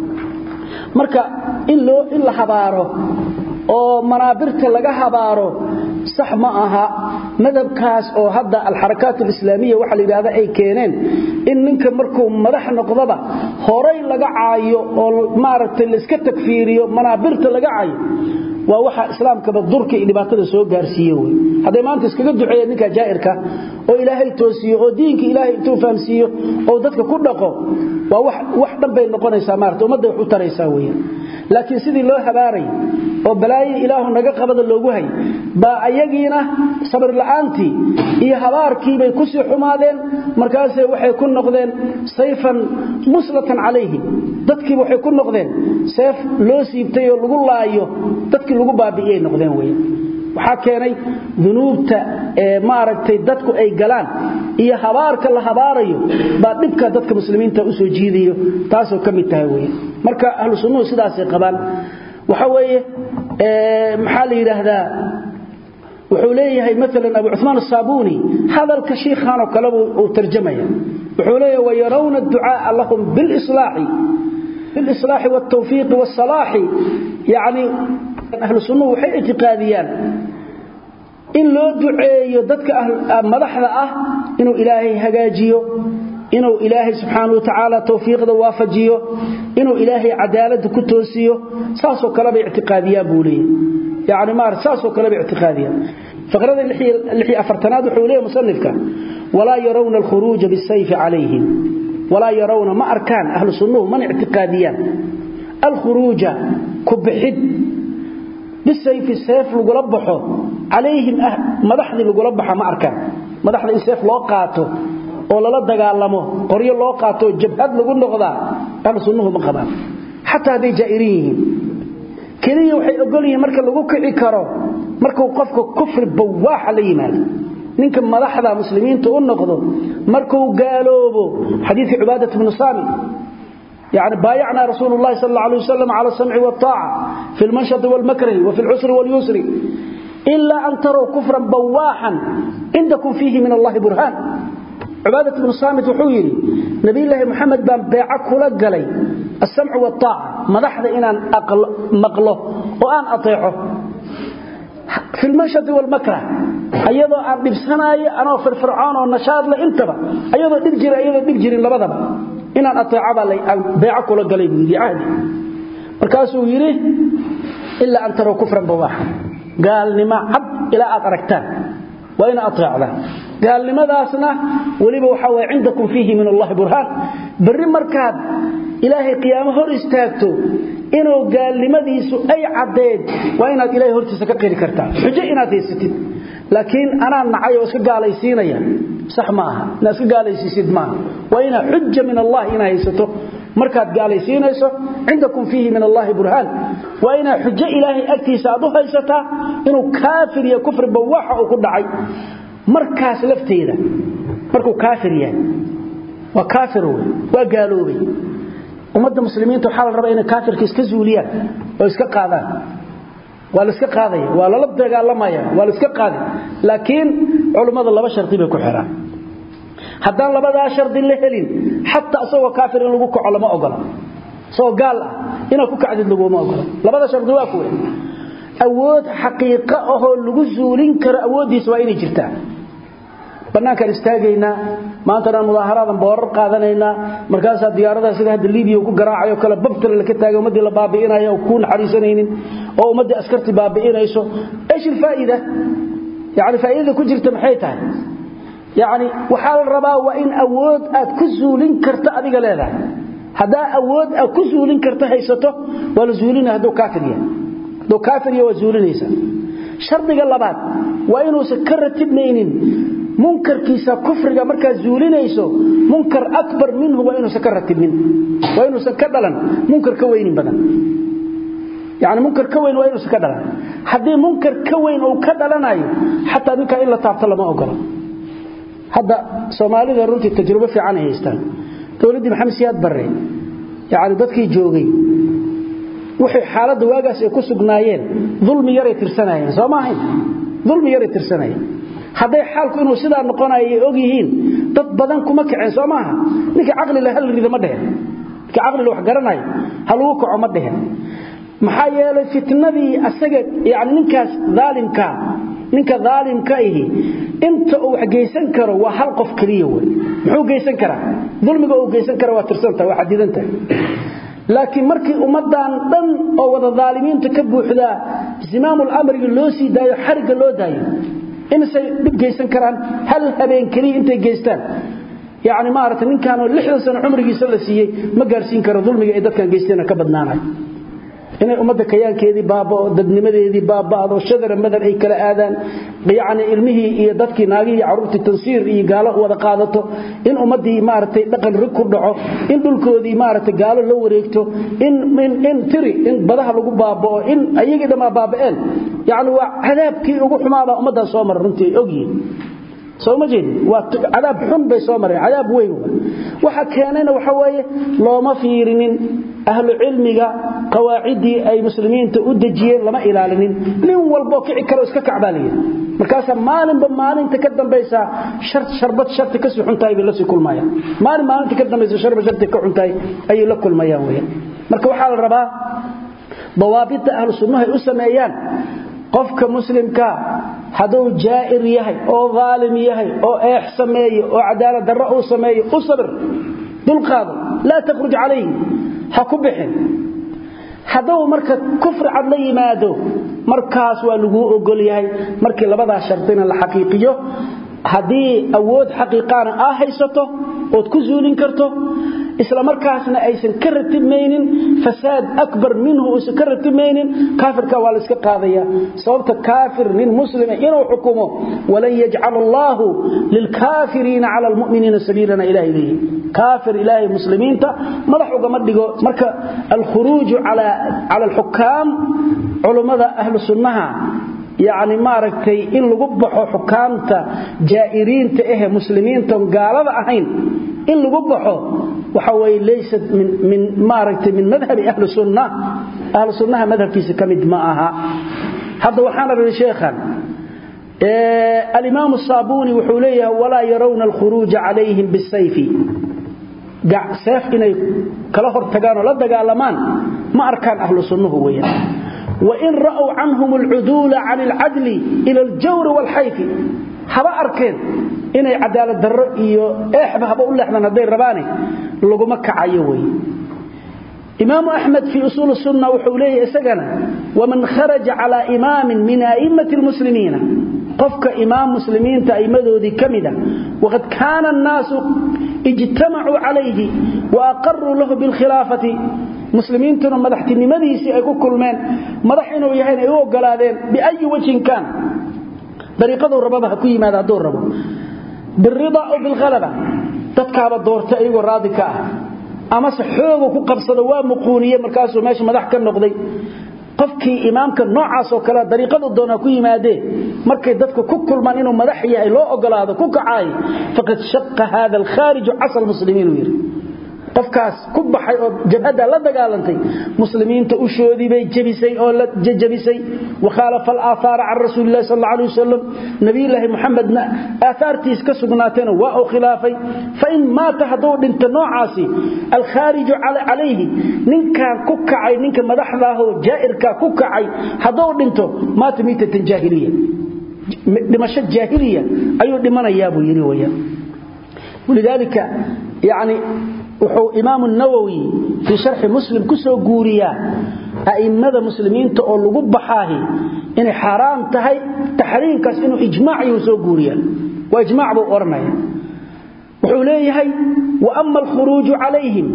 marka in loo in la habaaro oo manaabirta laga habaaro sax ma aha madhabkaas oo hadda al harakaat al islaamiyya waxa la yiraahdo ay keeneen in ninka markuu madax noqdaba horay laga caayo oo maaragtay la iska takfiiriyo manaabirta laga caayo waa waxa islaamka badurka iyo dhibaatada soo gaarsiiyay way haday maanta iskaga duceeyay ninka jaa'irka oo ilaahay toosiyo oo diinka ilaahay intuu fahamsiyo oo dadka ku dhaqo waa wax wax dhanbay noqonaysaa maarta umada wax u taraysaa weeyaan laakiin sidii loo habaaray oo balaayi ilaahu naga qabada loogu hay ba ayagiina sabir la'aanti iyo habaarkii bay ku sii xumaadeen markaas waxay ku noqdeen sayfan muslatan calayhi dadkii waxay ku noqdeen sayf loo siibtay oo lagu laayo dadkii lagu baabi'iyay noqdeen weeyaan waxa keenay dunuubta ee maaragtay dadku ay galaan iyo habaarka la habaarayo ba dibka dadka muslimiinta u soo jiidiyo taas oo kamid tahay weeyaan marka ahlu sunnah sidaas ay qabaan waxa weeye ee maxaa la yiraahdaa wuxuu leeyahay mesela Abu Uthman as-Sabuni hadalka sheekhan oo kale uu tarjumaya wuxuu leeyahay wayarawna ad-du'a lahum bil islahi bil islahi wat tawfiq was salahi yani ahlu sunnah waxay i'tiqaadiyaan in loo duceeyo dadka madaxda ah inuu ilaahay hagaajiyo inuu ilaahay subhanahu wa ta'ala tawfiiqda waafajiyo inuu ilaahay cadaalad ku toosiyo saasoo kale bay i'tiqaadiyaan buuliye yaani maar saasoo kale bay i'tiqaadiyaan faqrada lixi afartanaad wuxuu leeyahay musannifka wala yarawna al-khuruj bis-sayf alayhim wala yarawna ma arkaan ahlu sunnah man i'tiqaadiyaan al-khuruj kubhid bis-sayf sayf lagu labaxo عليهم مدحدي lagu labaxa ma arkaan madaxda in sayf loo qaato oo lala dagaalamo qoriyo loo qaato jabhad lagu noqdaa ahlu sunnah ma qabaan hatta haday jaa'iriin kaliya waxay ogoliyeen marka lagu kici karo markuu qofku kufr bawaax la yimaado ninka madaxda muslimiinta u noqdo markuu gaaloobo xadiiska Ubaadah ibn Saamit يعني بايعنا رسول الله صلى الله عليه وسلم على السمع والطاعة في المنشط والمكره وفي العسر واليسر إلا أن تروا كفرا بواحا عندكم فيه من الله برهان عبادة بن صامت وحويري نبي الله محمد بان بيعك لقلي السمع والطاعة مدحد إن مقله وأن أطيعه في المشهد والمكره أيضا أن بسناي أنا في الفرعون والنشاط لإنتبه أيضا نبجر أيضا نبجر لبضبه إن أن أطيع بالي أن بيعك ولا قليب دي عادي مركاسو يريه إلا أن تروا كفرا بواحا قال لما عب إلى أتركتان وإن أطيع له قال لماذا أصنع ولما وحوى عندكم فيه من الله برهان بري مركاب إلهي قيامه هر استاكتو إنه قال لماذا يسو أي عدد وإن إلهي هر تسكقيني كرتا حجة إنا تيستين لكن أنا نعي واسك قال يسينيا صح معها ناس قال يسيد معها وإن حجة من الله إنا يستو مركات قال يسينيسو عندكم فيه من الله برهان وإن حجة إلهي أكتي سادوها يستا إنه كافر يا كفر بواحة وكل عي مركاس لفتيدا مركو كافر يعني وكافر وقالوا بي ومدى المسلمين تحال الربا إن كافر كيسك زوليان ويسك قادان والاسك قادي ولا لبدا قال لما يا والاسك قادي لكن علماء الله شرطي بكو خيران haddaan labada shardi la helin hatta asoo kaafir in lagu kaco lama ogola soo gaal ah ina ku kacdid lagu ma ogola labada shardi waa kuwe awood xaqiiqo ah oo lagu zuulin karo awoodiisa waa inay jirtaa banaanka istaagayna maanta aan mudaaharadan boorar qaadanayna markaas diyaarada sida hadda Liibiya ku garaacayo kala babtar la ka taagay ummadii la baabi'inayo oo ku naxariisanaynin oo ummadii askarti baabi'inayso ايش الفائده يعني فائده ku jirta maxay tahay يعني وحال الربا وإن أود أتكزولين كرت أديك لذا هذا أود أكزولين كرت هيسته ولا زولين هذا كافرية دو كافرية وزولين يسا شرط قلبات وإنه سكرت ابنين منكر كيسا كفر مركز زولين يسو منكر أكبر منه وإنه سكرت ابنين وإنه سكدلا منكر كوين بدن يعني منكر كوين وإنه سكدلا حدي منكر كوين أو كدلا حتى منك إلا تعطل ما أقرأ هذا Soomaalida runtii tajrubo fiican ay haystaan dawladda Maxamed Siyaad Barre yaani dadkii joogay wixii xaaladda waagaas ay ku sugnaayeen dulmi yar ay tirsanayeen Soomaaliya dulmi yar ay tirsanayeen haday xaalku inuu sidaa noqonayo og yihiin dad badan kuma kaceen Soomaaliya ninka aqli la hal rida ma dhahay ka aqli wax garanay hal uu kaco ma dhahay maxaa yeelay fitnadii asaga yaani ninkaas zaalimka ninka zaalimka ihi inta uu wax geysan karo waa hal qof kaliya way muxuu geysan karaa dulmiga uu geysan karo waa tirsanta waa xadidanta laakiin markii ummadan dhan oo wada zaalimiinta ka buuxda zimaamul amriga loo sii daayo xariga loo daayo inay dib geysan karaan hal habeen kaliya intay geystaan yaani ma aragtay ninkan oo lixdan sano umrigiisa la siiyay ma gaarsiin karo dulmiga ay dadkan geysteen ka badnaanay inay ummadda kayaankeedii baaba dadnimadeedii baabaado shadara madar ay kala aadaan yaani ilmihii iyo dadkii naagii carruurtii tansiir iyo gaalo wada qaadato in ummadii maartay dhaqan rig ku dhaco in dhulkoodii maartay gaalo la wareegto in in in tiri in badaha lagu baabao in ayaga dhama baabeen yaani waa cadaabkii ugu xumaada ummadda soo mar runtii ogyiin soo ma jeed waa cadaab xun bay soo mareen cadaab weyn waxa keenayna waxa weeye looma fiirinin ahlu cilmiga qawaacidi ay muslimiinta u dajiyeen lama ilaalinin nin walbo kici karo iska kacbaaliye markaas maalinba maalinta ka dambaysa shart sharbat sharti ka suxuntaay bil la kulmaya maalin maalinta ka dambaysa sharbat sharti ka xuntaay ay la kulmayaan weeyaan marka waxa la rabaa dawaabita ahlu sunnah ay u sameeyaan qofka muslimka haduu jaa'ir yahay oo zaalim yahay oo eex sameeyo oo cadaalad darro uu sameeyo u sabr dulqaado la takhruj alayhi ha ku bixin haduu marka kufr cad la yimaado markaas waa lagu ogol yahay markii labada shartina la xaqiiqiyo hadii awood xaqiiqana ah haysato oo ku zuulin karto isla markaasna aysan ka ratibmaynin fasaad akbar minhu oo ka ratibmaynin kaafirka waa la iska qaadaya sababta kaafir nin muslim inuu xukumo wala yaj'al Allah lil kaafiriina ala al mu'miniina sabiilana ilaahi kaafir ilaahi muslimiinta madax uga ma dhigo marka al khuruuj ala ala al hukam culimada ahlu sunnaha يعني ما ركتي إن لقبحوا حكامته جائرين تأه مسلمين تنقالب أهين إن لقبحوا وحوي ليست من من ما ركتي من مذهب أهل السنة أهل السنة مذهب كيس كمد معها هذا وحنا بالشيخا إيه الإمام الصابوني وحوليه ولا يرون الخروج عليهم بالسيف seef inay kala hortagaan oo la dagaalamaan ma arkaan ahlu sunnuhu weeyaan wa in ra'u anhum al'udul 'an al-'adl ila al-jawr wal-hayf haba arkeen inay cadaalad darro iyo eexba haba u leexdaan haday rabaane laguma kacayo way إمام أحمد في أصول السنة وحوليه إساقنا ومن خرج على إمام من أئمة المسلمين قفك إمام مسلمين تأيمده ذي كمدة وقد كان الناس اجتمعوا عليه وأقروا له بالخلافة مسلمين تنم مدحت مديسي أكو كل من مدحينه يهين أيوه قلادين بأي وجه كان طريقة الربابة كي ماذا دور ربا بالرضا أو بالغلبة تتكاب الدور تأيوه الرادكة ama saxoogo ku qabsado waa muquuniye markaas oo meesha madax ka noqday qofkii imaamka noocaas oo kala dariiqadu doona ku yimaadee markay dadku ku kulmaan inuu madax yahay loo ogolaado ku kacay faqad shaqqa hada al-kharij asal muslimiin wiir qofkaas ku baxay oo jabhada la dagaalantay muslimiinta u shoodi bay jabisay oo la jabisay وخالف الآثار عن رسول الله صلى الله عليه وسلم نبي الله محمد آثارتيس كسغناتين واو خلافي فإن ما تحضور انت نوعاسي الخارج عليه ننكا كوكعي ننكا مدحضاه جائركا كوكعي حضور انتو ما تميتة جاهلية لمشات جاهلية أيو لمن يابو يريويا ولذلك يعني وحو إمام النووي في شرح مسلم كسو قوريا أئمة مسلمين تقولوا بحاهي إن حرام تهي تحريم كاس إنه إجماع يسو قوريا وإجماع بأرمية وحوليه وأما الخروج عليهم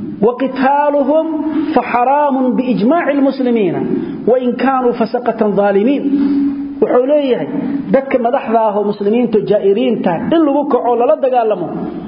وقتالهم فحرام بإجماع المسلمين وإن كانوا فسقة ظالمين وحوليه ذاتك مدحضاه مسلمين تجائرين تهي إلا بكعوا للدقالموا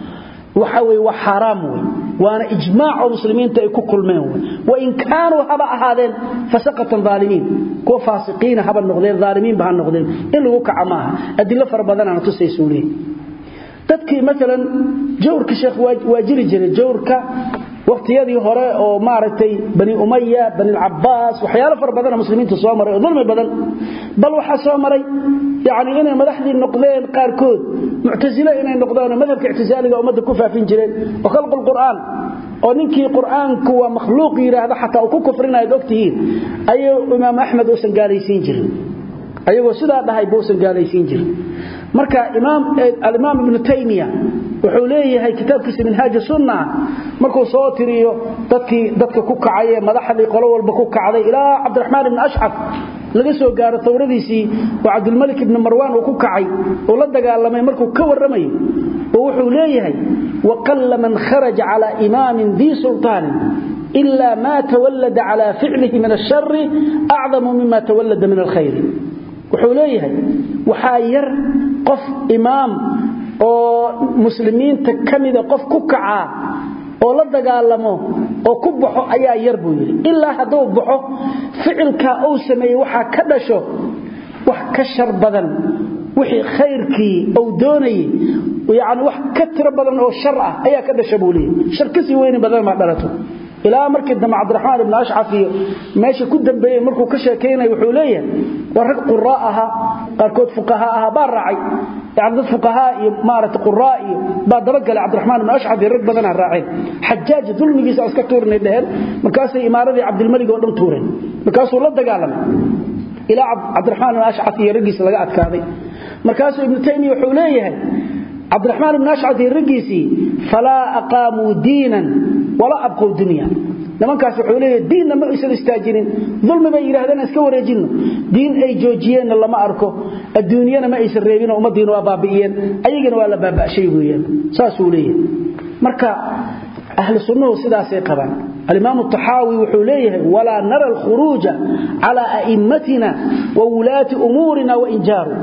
وحوي وحرام وانا اجماع المسلمين تاكو كلمين وان كانوا هبا هذين فسقط ظالمين كو فاسقين هبا النقدين ظالمين بها النقدين ان لو كعماها ادله فربدان انا تسيسولي dadkii مثلا جورك شيخ واجري جري جورك waqtiyadii hore oo maaragtay bani umayya bani al-abbas waxyaalo far badan muslimiinta soo maray oo dulmi badan bal waxa soo maray yaani inay madaxdii noqdeen qaar kood mu'tazila inay noqdaan madhabka i'tizaaliga umada ku faafin jireen oo khalqul quraan oo ninkii quraanku waa makhluuq yiraahdo xataa uu ku kufrinaayo ogtihiin ayuu imaam ahmed oo san gaalaysiin jiray ayagoo sidaa dhahay buu san gaalaysiin jiray marka imaam al-imaam ibn taymiya wuxuu leeyahay kitaabkiisa minhaaj sunnah markuu soo tiriyo dadkii dadka ku kacay madaxdii qolo walba ku kacday ilaa abdurrahman ibn ash'ab laga soo gaaro tawradiisi oo abdul malik ibn marwan uu ku kacay oo la dagaalamay markuu ka warramay oo wuxuu leeyahay wa qalla man kharaja ala imaamin dhi sultaan illa ma tawallada ala fi'lihi min ash-sharr a'zamu mimma tawallada min al-khayr wuxuu leeyahay waxa yar qof imaam oo muslimiinta kamida qof ku kaca oo la dagaalamo oo ku baxo ayaa yar buu yiri ilaa haduu baxo ficilka uu sameeyay waxa ka dhasho wax ka shar badan wixii khayrkii uu doonay yaani wax ka tiro badan oo shar ah ayaa ka dhasho buu leeyahay sharkisi weyn badan ma dhalato ilaa markii dama Abdurrahman ibn Ash'af meesha ku dambeeyay markuu ka sheekeynay wuxuu leeyahay warq quraaha qarkood fuqahaa baa raacay yaani dad fuqahaa iyo maarata quraa iyo baa dabagal Abdurrahman ibn Ash'af rag badan raaceen Hajjaj dulmigiisa iska tuurnay dheheen markaas Imaaradii Abdul Malik oo dhan tuureen markaas uu la dagaalamay ilaa Abdurrahman ibn Ash'af ragiisa laga adkaaday markaas ibn Taymiyyah wuxuu leeyahay Abdurrahman ibn Ash'af ragiisi fala aqamu diinan wala abqu dunya nimankaas wuxuu leeyahay diinna ma aysan istaajinin dulmi bay yiraahdeen iska wareejino diin ay joojiyeen lama arko adduunyana ma aysan reebin umadiina waa baabi'iyeen ayagana waa la baabashay weeyaan saas uu leeyahay marka ahlu sunnah sidaas ay qabaan al-imam at-tahawi wuxuu leeyahay wala nara al-khuruj ala a'immatina wa ulati umurina wa injaru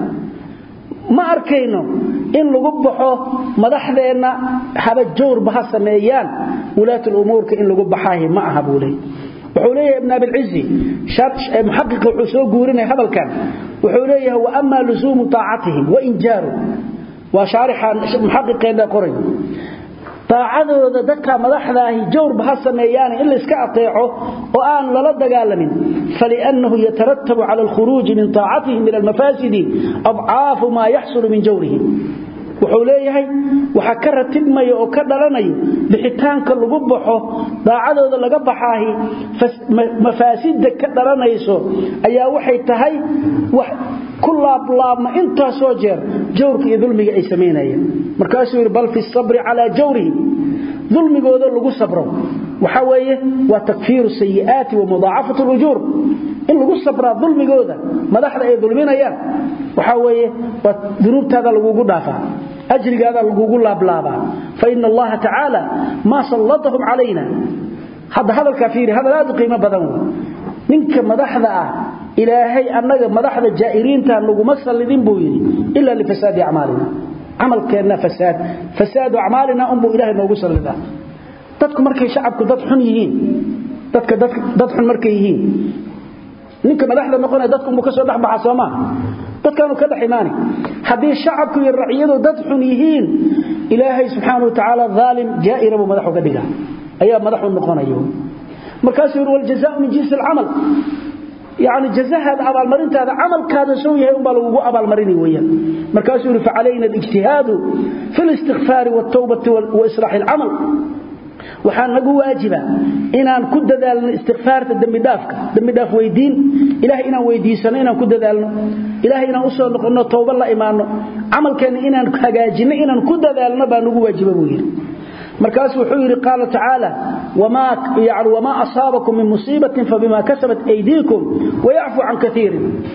ma arkayno in lagu baxo madaxdeena haba joor baha sameeyaan ulaat al-umurka in lagu baxay ma aha buulay wuxuu leeyahay ibn abi al-izzi shart muhaqqiq wuxuu soo guurinay hadalkan wuxuu leeyahay wa amma luzum ta'atihim wa injaru wa sharihan muhaqqiqeena qoray taacadooda dadka madaxdaahi joor baha sameeyaan in la iska ateeco oo aan lala dagaalamin fali'annahu yatarattabu 'ala al-khuruj min ta'atihim ila al-mafasid ad'af ma yahsul min jawrihi wuxuu leeyahay waxa ka ratibmayo oo ka dhalanayo bixitaanka lagu baxo daacadooda laga baxaahi mafaasida ka dhalanayso ayaa waxay tahay wax kullaab laabma inta soo jeer jawrka iyo dulmiga ay sameynayeen markaasuu yiri bal fi sabri ala jawrihi dulmigooda lagu sabro waxa weeye waa takfiiru sayi'aati wa mudaafatu al-ujur in lagu sabra dulmigooda madaxda ay dulminayaan waxa weeye waa dunuubtada lagu dhaafaa ajrigaada lagu laablaaba fa inna allaha ta'ala ma sallatahum alayna hada hadal kafiiri hada aad qiimo badan ninka madaxda ah ilaahay annaga madaxda jaa'iriinta lagu masallidin buu yiri illa li fasadi a'malina amalkeena fasad fasadu a'malina um buu ilaahay noogu sallida dadku markay shacabku dad xun yihiin dadka dad xun markay yihiin ninka madaxda noqonay dadku uu ka soo dhaxbaxa Soomaa dadkanu ka dhaximaani hadii shacabku iyo raciyadu dad xun yihiin ilaahay subhanahu wa ta'ala zalim jaa'ir abu madaxu ka dhiga ayaa madaxu noqonayo markaas uu wal jazaa min jins al amal يعني جزاء أبال مرين هذا عمل كان سويه أبال أبال مرين وياه مركز يقول فعلينا الاجتهاد في الاستغفار والتوبة وإصلاح العمل وحان نقول واجبا إنا نكد ذا الاستغفار الدم دافك دم داف ويدين إلهي إنا ويديسنا إنا نكد ذا إلهي إنا أصلا نقولنا توبة الله إيمانه عمل كان إنا نكهجنا إنا نكد ذا لنبا نقول واجبا وياه مركز وحير قال تعالى وما يعني وما أصابكم من مصيبة فبما كسبت أيديكم ويعفو عن كثير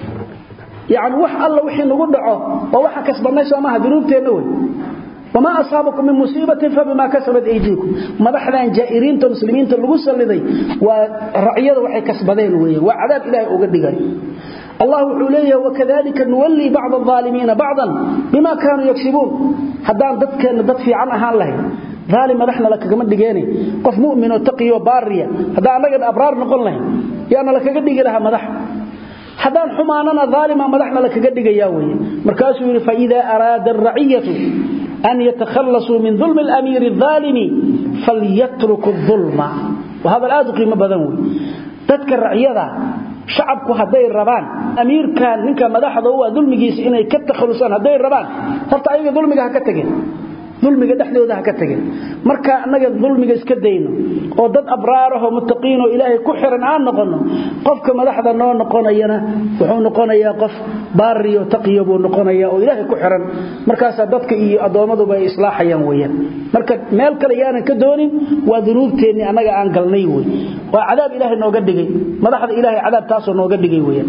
يعني وح الله وحي نقول دعوه ووح كسب الناس وما ذنوب تنوي وما أصابكم من مصيبة فبما كسبت أيديكم ما بحنا جائرين المسلمين تلقوا لذي ورعية وحي كسبدين ويه وعذاب إلهي أقدقين الله عليه وكذلك نولي بعض الظالمين بعضا بما كانوا يكسبون حدان ضدك ضد في عنها الله ظالم رحنا لك كما دغيني قف مؤمن وتقي وباريا هذا انغد ابرار نقول لهين يانا لك دغي لها مدح حدان حماننا ظالما مدحنا لك دغيا ويه مركاسو يري فاذا اراد الرعيه ان يتخلصوا من ظلم الامير الظالم فليتركوا الظلم وهذا الآد قيمه بدن وي تذكر رعيده شعبku haday rabaan amirkan ninka madaxda oo dulmigiisa inay ka takhalusaan haday rabaan horta ayaga dulmiga ha ka tageen dulmiga dhaxdooda ha ka tageen marka anaga dulmiga iska dayno oo dad abraar ah oo muttaqiin oo ilaahay ku xiran aan noqono qofka madaxda noo noqonayana wuxuu noqonayaa qof baariyo taqiyo buu noqonayaa oo ilaahay ku xiran markaas dadka iyo adoomadu bay islaaxayaan weeyaan marka meel kale yaanan ka doonin waa dunuubteeni anaga aan galnay weey waa cadaab ilaahay nooga dhigay madaxda ilaahay cadaab taas oo nooga dhigay weeyaan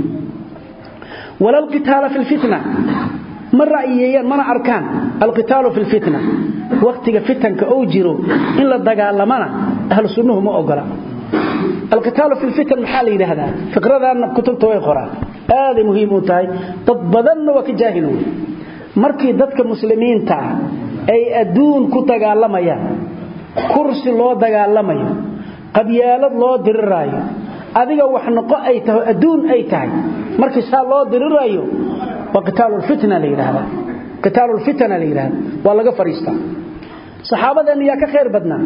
wala alqitaala fil fitna mar ra'yiyeen mana arkaan alqitaalu fil fitna waqtiga fitanka oo jiro in la dagaalamana ahlu sunnuhu ma ogola alqitaalu fil fitna maxaa yiraahda fikradan kutubta way qoraan aad muhiim u tahay dad badan waa ka jaahilu markii dadka muslimiinta ay aduun ku dagaalamayaan kursi loo dagaalamayo qabyaalad loo diriraayo adiga wax noqo ay tahay aduun ay tahay markii saa loo diriraayo وقتال الفتنة ليرهذا قتال الفتنة ليرهذا والله فريستا صحابة أن ياك خير بدنا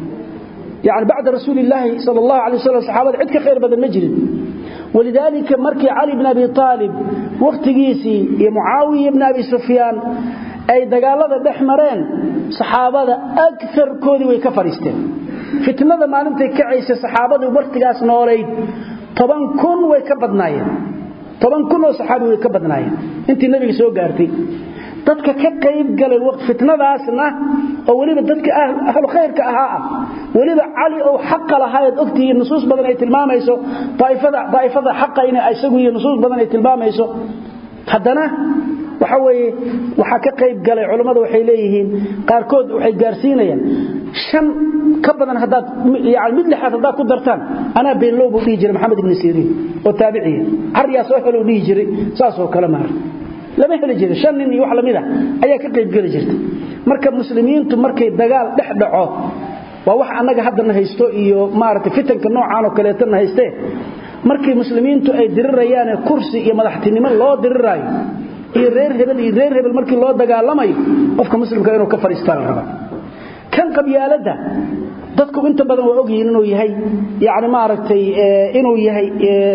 يعني بعد رسول الله صلى الله عليه وسلم صحابة عدك خير بدنا مجرد ولذلك مركي علي بن أبي طالب وقت قيسي يا معاوية بن أبي سفيان أي دقالة بحمرين صحابة أكثر كودي ويكفريستين فتنة ما نمتك كعيسى صحابة وبرت قاس نوريد طبعا كن ويكبدناين طبعا كل صحابي way ka badnaayeen intii nabiga soo gaartay dadka ka qayb galay waqt fitnadaasna oo waliba dadka ahlu khayrka ahaa waliba ali oo xaq lahayd ogtii nusuus badan ay tilmaamayso taifada taifada xaqayna ay isagu iyo nusuus badan ay tilmaamayso hadana waxa weeye waxa ka qayb galay culimadu waxay leeyihiin qaar kood waxay gaarsiinayaan shan ka badan hadaad yaani mid lixaad hadaad ku dartaan ana been loo buu jiray maxamed ibn sirin oo taabiciye ariya soo helo dhigi jiray saas oo kala maar lama heli jiray shan nin iyo wax lamida ayaa ka qayb gali jirtay marka muslimiintu markay dagaal dhex dhaco waa wax anaga hadda haysto iyo maartay fitanka noocaan oo kale tan haystee markii muslimiintu ay dirirayaan kursi iyo madaxtinimo loo diriraayo iyo reer hebel iyo reer hebel markii loo dagaalamayo qofka muslimka inuu ka fariistaan raba kan qabyaalada dadku inta badan waa ogyihiin inuu yahay yaani ma aragtay inuu yahay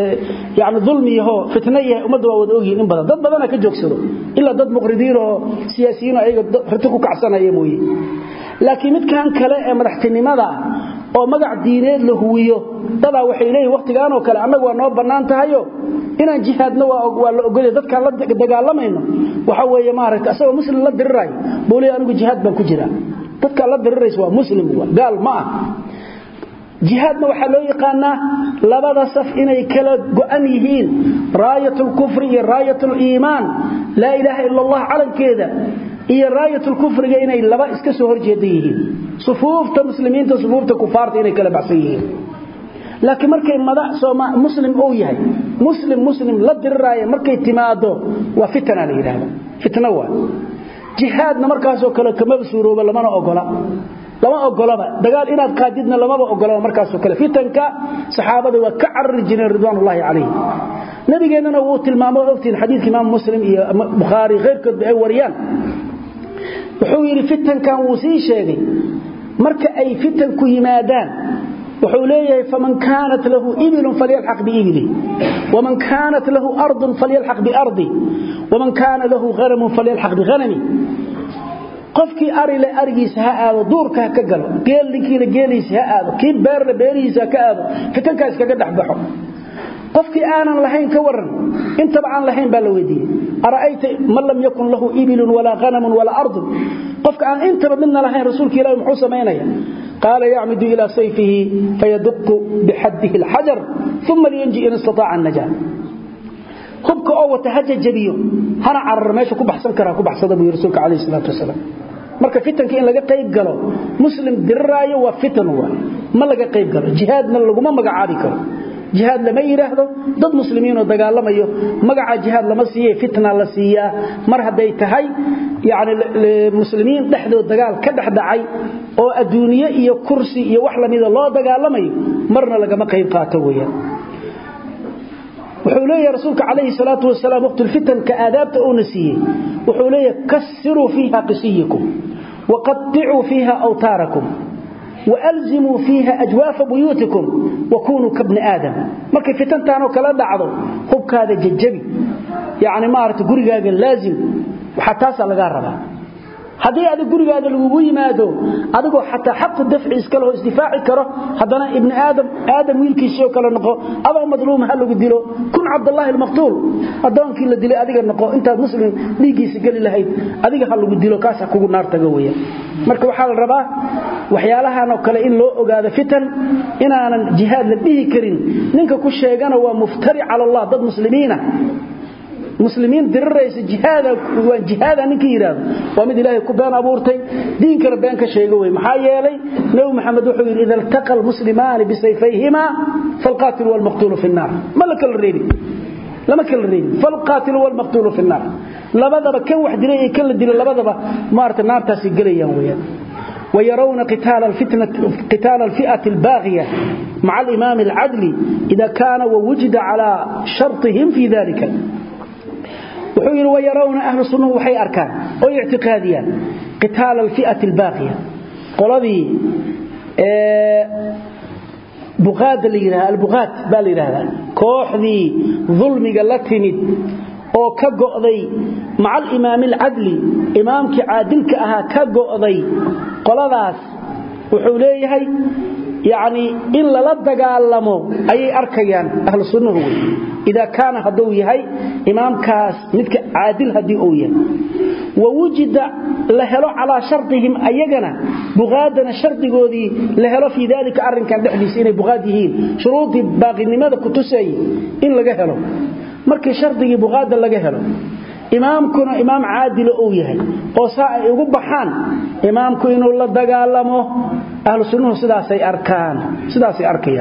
يعني ظلمي هو فتنيه umada waa wada ogyiin in badan dad badan ka joogsado illa dad muqridiin oo siyaasiyiin ay ratiku kacsanayeen mooyee laakiin mid kan kale ee madaxtinimada oo magac diineed la huwiyo dada waxay leeyihiin waqtigan oo kale anagu waa noo banaan tahayo inaan jihaadna waa la ogolay dadka la dagaalamayno waxa weeye maaragtay asagoo muslim la diriray booliyo anigu jihaad baan ku jira dadka la diriray waa muslim waa gaal ma ah jihaadna waxa loo yaqaana labada saf inay kala go'an yihiin raayatul kufri iyo raayatul iimaan la ilaaha illa allah calankeeda iyo raayatul kufriga inay laba iska soo horjeedan yihiin sufuufta muslimiinta sufuufta kufaarta inay kala baxsan yihiin laakiin markay madax Soomaa muslim oo yahay muslim muslim la diraayo markay timaado waa fitna la yiraahdo fitna waa jihaadna markaas oo kale kama suurooba lama ogola lama ogolaba dagaal inaad qaadidna lama ogola markaas oo kale fitanka saxaabada waa ka carri jireen ridwaanullaahi calayhi nabigeena uu tilmaamo ogtiin xadiis imaam muslim iyo bukhari qeyrkood ay wariyaan wuxuu yiri fitankan uu sii sheegay marka ay fitan ku yimaadaan wuxuu leeyahay faman kaanat lahu ibilun falyalhaq bi ibli waman kaanat lahu ardun falyalhaq bi ardi waman kaana lahu ghanamun falyalhaq bi ghanami qofkii ari la arigiisa ha aado duurka ka galo geelinkiina geeliisa ha aado kii beerna beeriisa ka aado fitankaas kaga dhaxbaxo qofkii aanan lahayn ka waran inta baan lahayn baa la weydiiyay araayta man lam yakun lahu ibilun wala ghanamun wala ardun qofka aan inta midna lahayn rasuulka ilaahay muxuu sameeynaya قال يعمد إلى سيفه فيدق بحده الحجر ثم لينجي إن استطاع النجاة خبك أو تهجج جبيه هنا عرر ماشي كبحسن كرا كبحسن أبو رسولك عليه الصلاة والسلام marka fitanka in laga qayb galo muslim dirraayo waa fitan waa ma laga qayb galo jihaadna lagu ma magacaabi karo jihaad lama yiraahdo dad muslimiin oo dagaalamayo magaca jihaad lama siiyo fitna la siiya mar haday tahay yaani muslimiin dhaxdood dagaal ka dhaxdacay oo adduuniye iyo kursi iyo wax lamida loo dagaalamayo marna laga ma qayb qaato weeyaan wuxuu leeyahay rasuulka kaleey salaatu wasalaam waqtul fitan ka aadaabta oo nasiye wuxuu leeyahay kassiru fiha qisiyakum وقطعوا فيها أوتاركم وألزموا فيها أجواف بيوتكم وكونوا كابن آدم markay fitantaano kala dhacdo hubkaada jajjabi yaani maarta gurigaaga laazim waxa taas laga rabaa hadii aad gurigaaga lagu yimaado adigoo xataa xaq dafci iska loo isdifaaci karo hadana ibn aadam aadam wiilkiisa oo kala noqo aba madluum hal lagu dilo kun abdullah al-maqtul adoonkii la dilay adiga noqo inta muslim dhigiisa gali lahayd adiga hal lagu dilo kaas kugu naar taga weeyaa marka waxa la rabaa waxyaalahan oo kale in loo ogaado fitan inaanan jihaad la dhihi karin ninka ku sheegana waa muftari ala allah dad muslimiina مسلمين درريس جهاد وجهاد نكي يراado waa mid ilaahay ku been abuurtay diinkana been ka sheegay maxaa yeelay nabi maxamed wuxuu yiri idal taqal muslimaan bisayfayhima falqatil wal maqtul fi an-nar malaka al-reebi lama kala reebi falqatil wal maqtul fi an-nar labadaba kan wax dilay ee kala dilay labadaba maarta naartaasi galayaan weeyaan ويرون قتال الفتنة قتال الفئة الباغية مع الإمام العدل إذا كان ووجد على شرطهم في ذلك وحير ويرون أهل السنة وحي أركان أو اعتقاديا قتال الفئة الباقية قلبي اه بغاد اللي يرها البغاد بالي لهذا كوحذي ظلمي قلتني أو كقضي مع الإمام العدلي إمامك عادلك أها كقضي قلباس وحوليه يعني إلا لدقالمو أي أركيان أهل السنة هو إذا كان هدوي هاي إمام كاس مثل عادل هدي أويا ووجد لهلو على شرطهم أيقنا بغادنا شرط قودي لهلو في ذلك أرن كان دحديسين بغاديهين شروط باقي لماذا كتسي إن لقهلو مركي شرطي بغادا لقهلو إمامكنا إمام عادل أويا وصاء يقول بحان إمامكنا إنه الله دقالمو أهل السنة سداسي أركان سداسي أركيان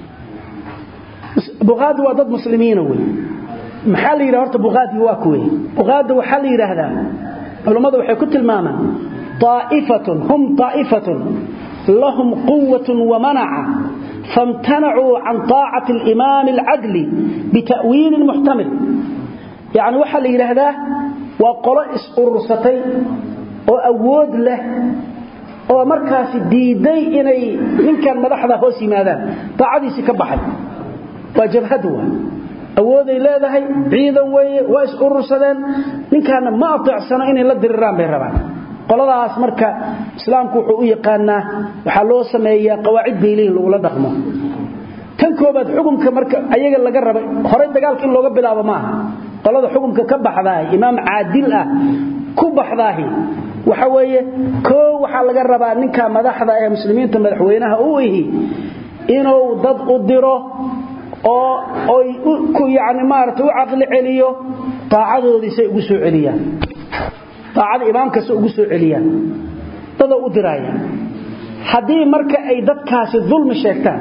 بغاد وضد مسلمين وي محل يراهرت بغاد واكوي بغاد وحل يراهدا علماء waxay ku tilmaamaan طائفة هم طائفة لهم قوة ومنعة فامتنعوا عن طاعة الإمام العدل بتأويل محتمل يعني وحل يراهدا وقرأس أرستي وأود له ومركز ديدي إني من كان مدحدا هوس يمادان طاعديسي كبخاي وجبهدوا awooday leedahay ciidan weeye waa is urursadeen ninkaana ma ateecsano inay la diriraan bay rabaan qoladaas marka islaamku wuxuu u yaqaanaa waxa loo sameeyaa qawaacid beelin lagu la dhaqmo tan koobaad xukunka marka ayaga laga rabay hore dagaalka in looga bilaabo ma aha qolada xukunka ka baxdaa imaam caadil ah ku baxdaahi waxa weeye koo waxa laga rabaa ninka madaxda ee muslimiinta madaxweynaha uu yahay inuu dad u diro oo ay ku yaani maarto u aqli celiyo taacadoodiisa ugu soo celiyaan taacada imaamka soo ugu soo celiyaan dad u diraya hadii marka ay dadkaasi dulmi sheegtaan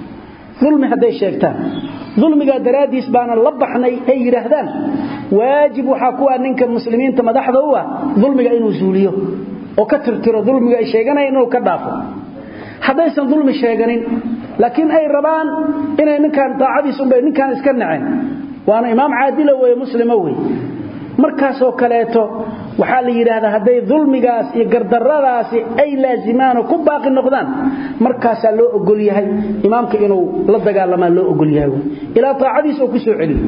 dulmi haday sheegtaan dulmiga daraadiis baana la baxnay ay yiraahdaan waajib waxa ku ah ninka muslimiinta madaxda u ah dulmiga inuu suuliyo oo ka tirtiro dulmiga ay sheeganayeen inuu ka dhaafo hadaysan dulmi sheeganin laakiin ay rabaan inay ninkan taacadiis u bay ninkan iska naceen waana imaam caadil oo muslimo way markaas oo kaleeto waxa la yiraahdaa haday dulmigaas iyo gardaradaas ay laazimaan ku baaqi noqdaan markaas loo ogol yahay imaamka inuu la dagaalamo loo ogol yahay ila taacadiis oo ku soo celiyo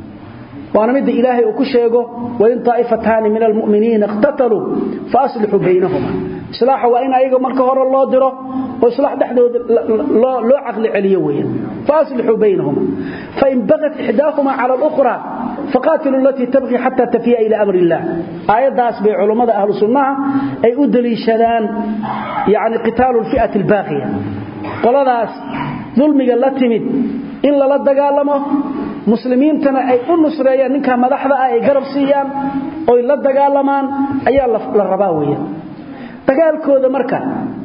waana mid ilaahay uu ku sheego wa in taa'ifatan min almu'miniina iqtatalu faaslihu baynahuma islaahu wa in ayaga marka hore loo diro oo islaah dhaxdooda loo loo aqli celiyo weeyaan faaslihu baynahuma fa in bagat ihdahuma ala al-ukhra faqatilu allati tabghi hatta tafiya ila amri allah ayadaas bay culimada ahlu sunnah ay u daliishadaan yaani qitaalu al-fi'ati al-baghiya qoladaas dulmiga la timid in la dagaalamo muslimiintana ay u nusreeyaan ninka madaxda ay garab siiyaan oo la dagaalamaan ayaa la rabaa weeyaan dagaalkooda marka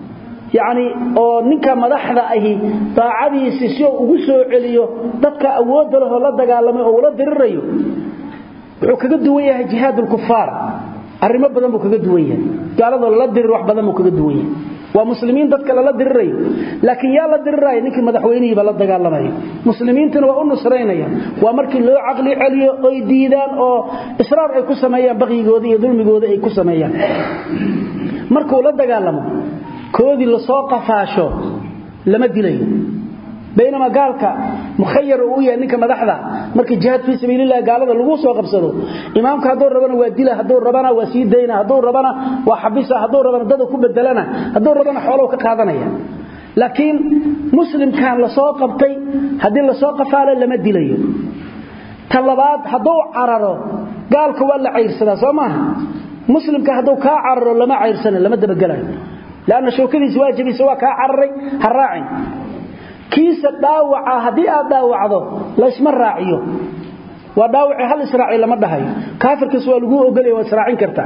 yaani oo ninka madaxda ahi taacadiisa si uu ugu soo celiyo dadka awood leh oo la dagaalamay oo la dirirayo wuxuu kaga duwan yahay jihaadul kufaar arrimo badan buu kaga duwan yahay gaalada la dirir wax badan buu kaga duwan yahay waa muslimiin dadka la dirirayo laakiin yaa la dirirayo ninkii madaxweynihiiba la dagaalamayo muslimiintuna waa u nusreynayaan waa markii loo aqli celiyo oo diidaan oo israar ay ku sameeyaan baqigooda iyo dulmigooda ay ku sameeyaan markuu la dagaalamo koodi la soo qafaasho lama dilayo بينما قالك مخير uu yahay ninka madaxda markii jihad fi sabilillah gaalada lagu soo qabsado imaamka haduu rabana waa dila haduu rabana waa sii deeyna haduu rabana waa xabisa haduu rabana dad ku bedelana haduu rabana xoolo ka qaadanaya laakiin muslimkan la soo qabtay hadii la soo qafaalo lama dilayo talabaad haduu cararo gaalka waa la ceyrsada Soomaha muslimka haduu ka cararo lama ceyrsana lama dabagalayo laana shookadiisa waajibi soo ka cararay haraacin kiisa daawaca hadii aad daawacdo la isma raaciyo waa daawaci hal israaci lama dhahayo kaafirkiis waa lagu ogolay waa israacin kartaa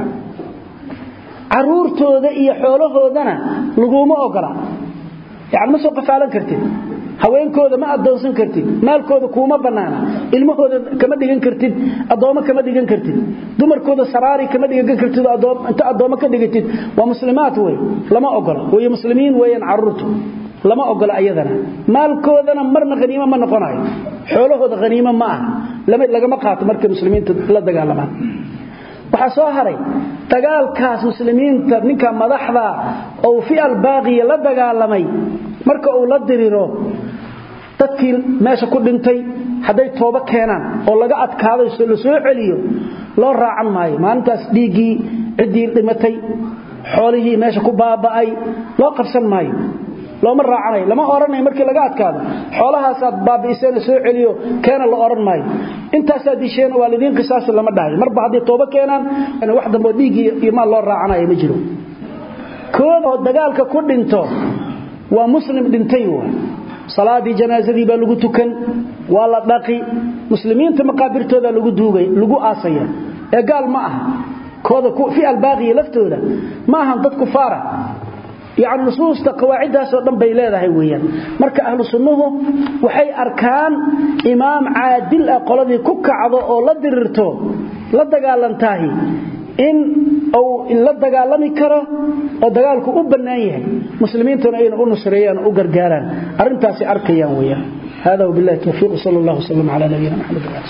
caruurtooda iyo xoolahoodana laguma ogola yaani ma soo qafaalan kartid haweenkooda ma adoonsan kartid maalkooda kuma banaana ilmahooda kama dhigan kartid adooma kama dhigan kartid dumarkooda saraari kama dhigan kartid adoom inta adooma ka dhigatid waa muslimaat way lama ogola way muslimiin weeyaan caruurtu lama ogola ayadana maalkoodana marna qaniimo ma noqonayo xoolahooda qaniimo ma aha lama laga ma qaato markay muslimiinta la dagaalamaan waxa soo haray dagaalkaas muslimiinta ninka madaxda oo fi al-baghi la dagaalamay marka uu la diriro dadkii meesha ku dhintay haday tooba keenaan oo laga adkaaday soo la soo celiyo loo raacan maayo maalintaas dhiigi cidii dhimatay xoolihii meesha ku baaba'ay loo qabsan maayo lama raacanay lama oranay markii laga adkaado xoolahaas aad baabiiseen soo celiyo keena la oran maayo intaas aad disheen waalidiin qisaas lama dhahay marba hadii tooba keenaan ana wax dambe dhiigi iyo ma loo raacanay ma jiro kooda dagaalka ku dhinto waa muslim dhintay waa salaadi janaazadii baa lagu tukan waa la dhaqi muslimiinta maqaabirtooda lagu duugay lagu aasaya ee gaal ma aha kooda ku fi al-baghi laftooda ma ahan dad kufaara يعني نصوص قواعدها سو دن bay leedahay weeyaan marka ahlu sunnuhu waxay arkaan imaam caadil ah qoladii ku kacdo oo la dirirto la dagaalantahay in oo la dagaalami karo oo dagaalku u banaan yahay muslimiintuna ay u nusreeyaan oo gargaaraan arintaasi arkayaan weeyaan hada wabillahi tawfiiq sallallahu alayhi wa sallam ala nabiyina muhammad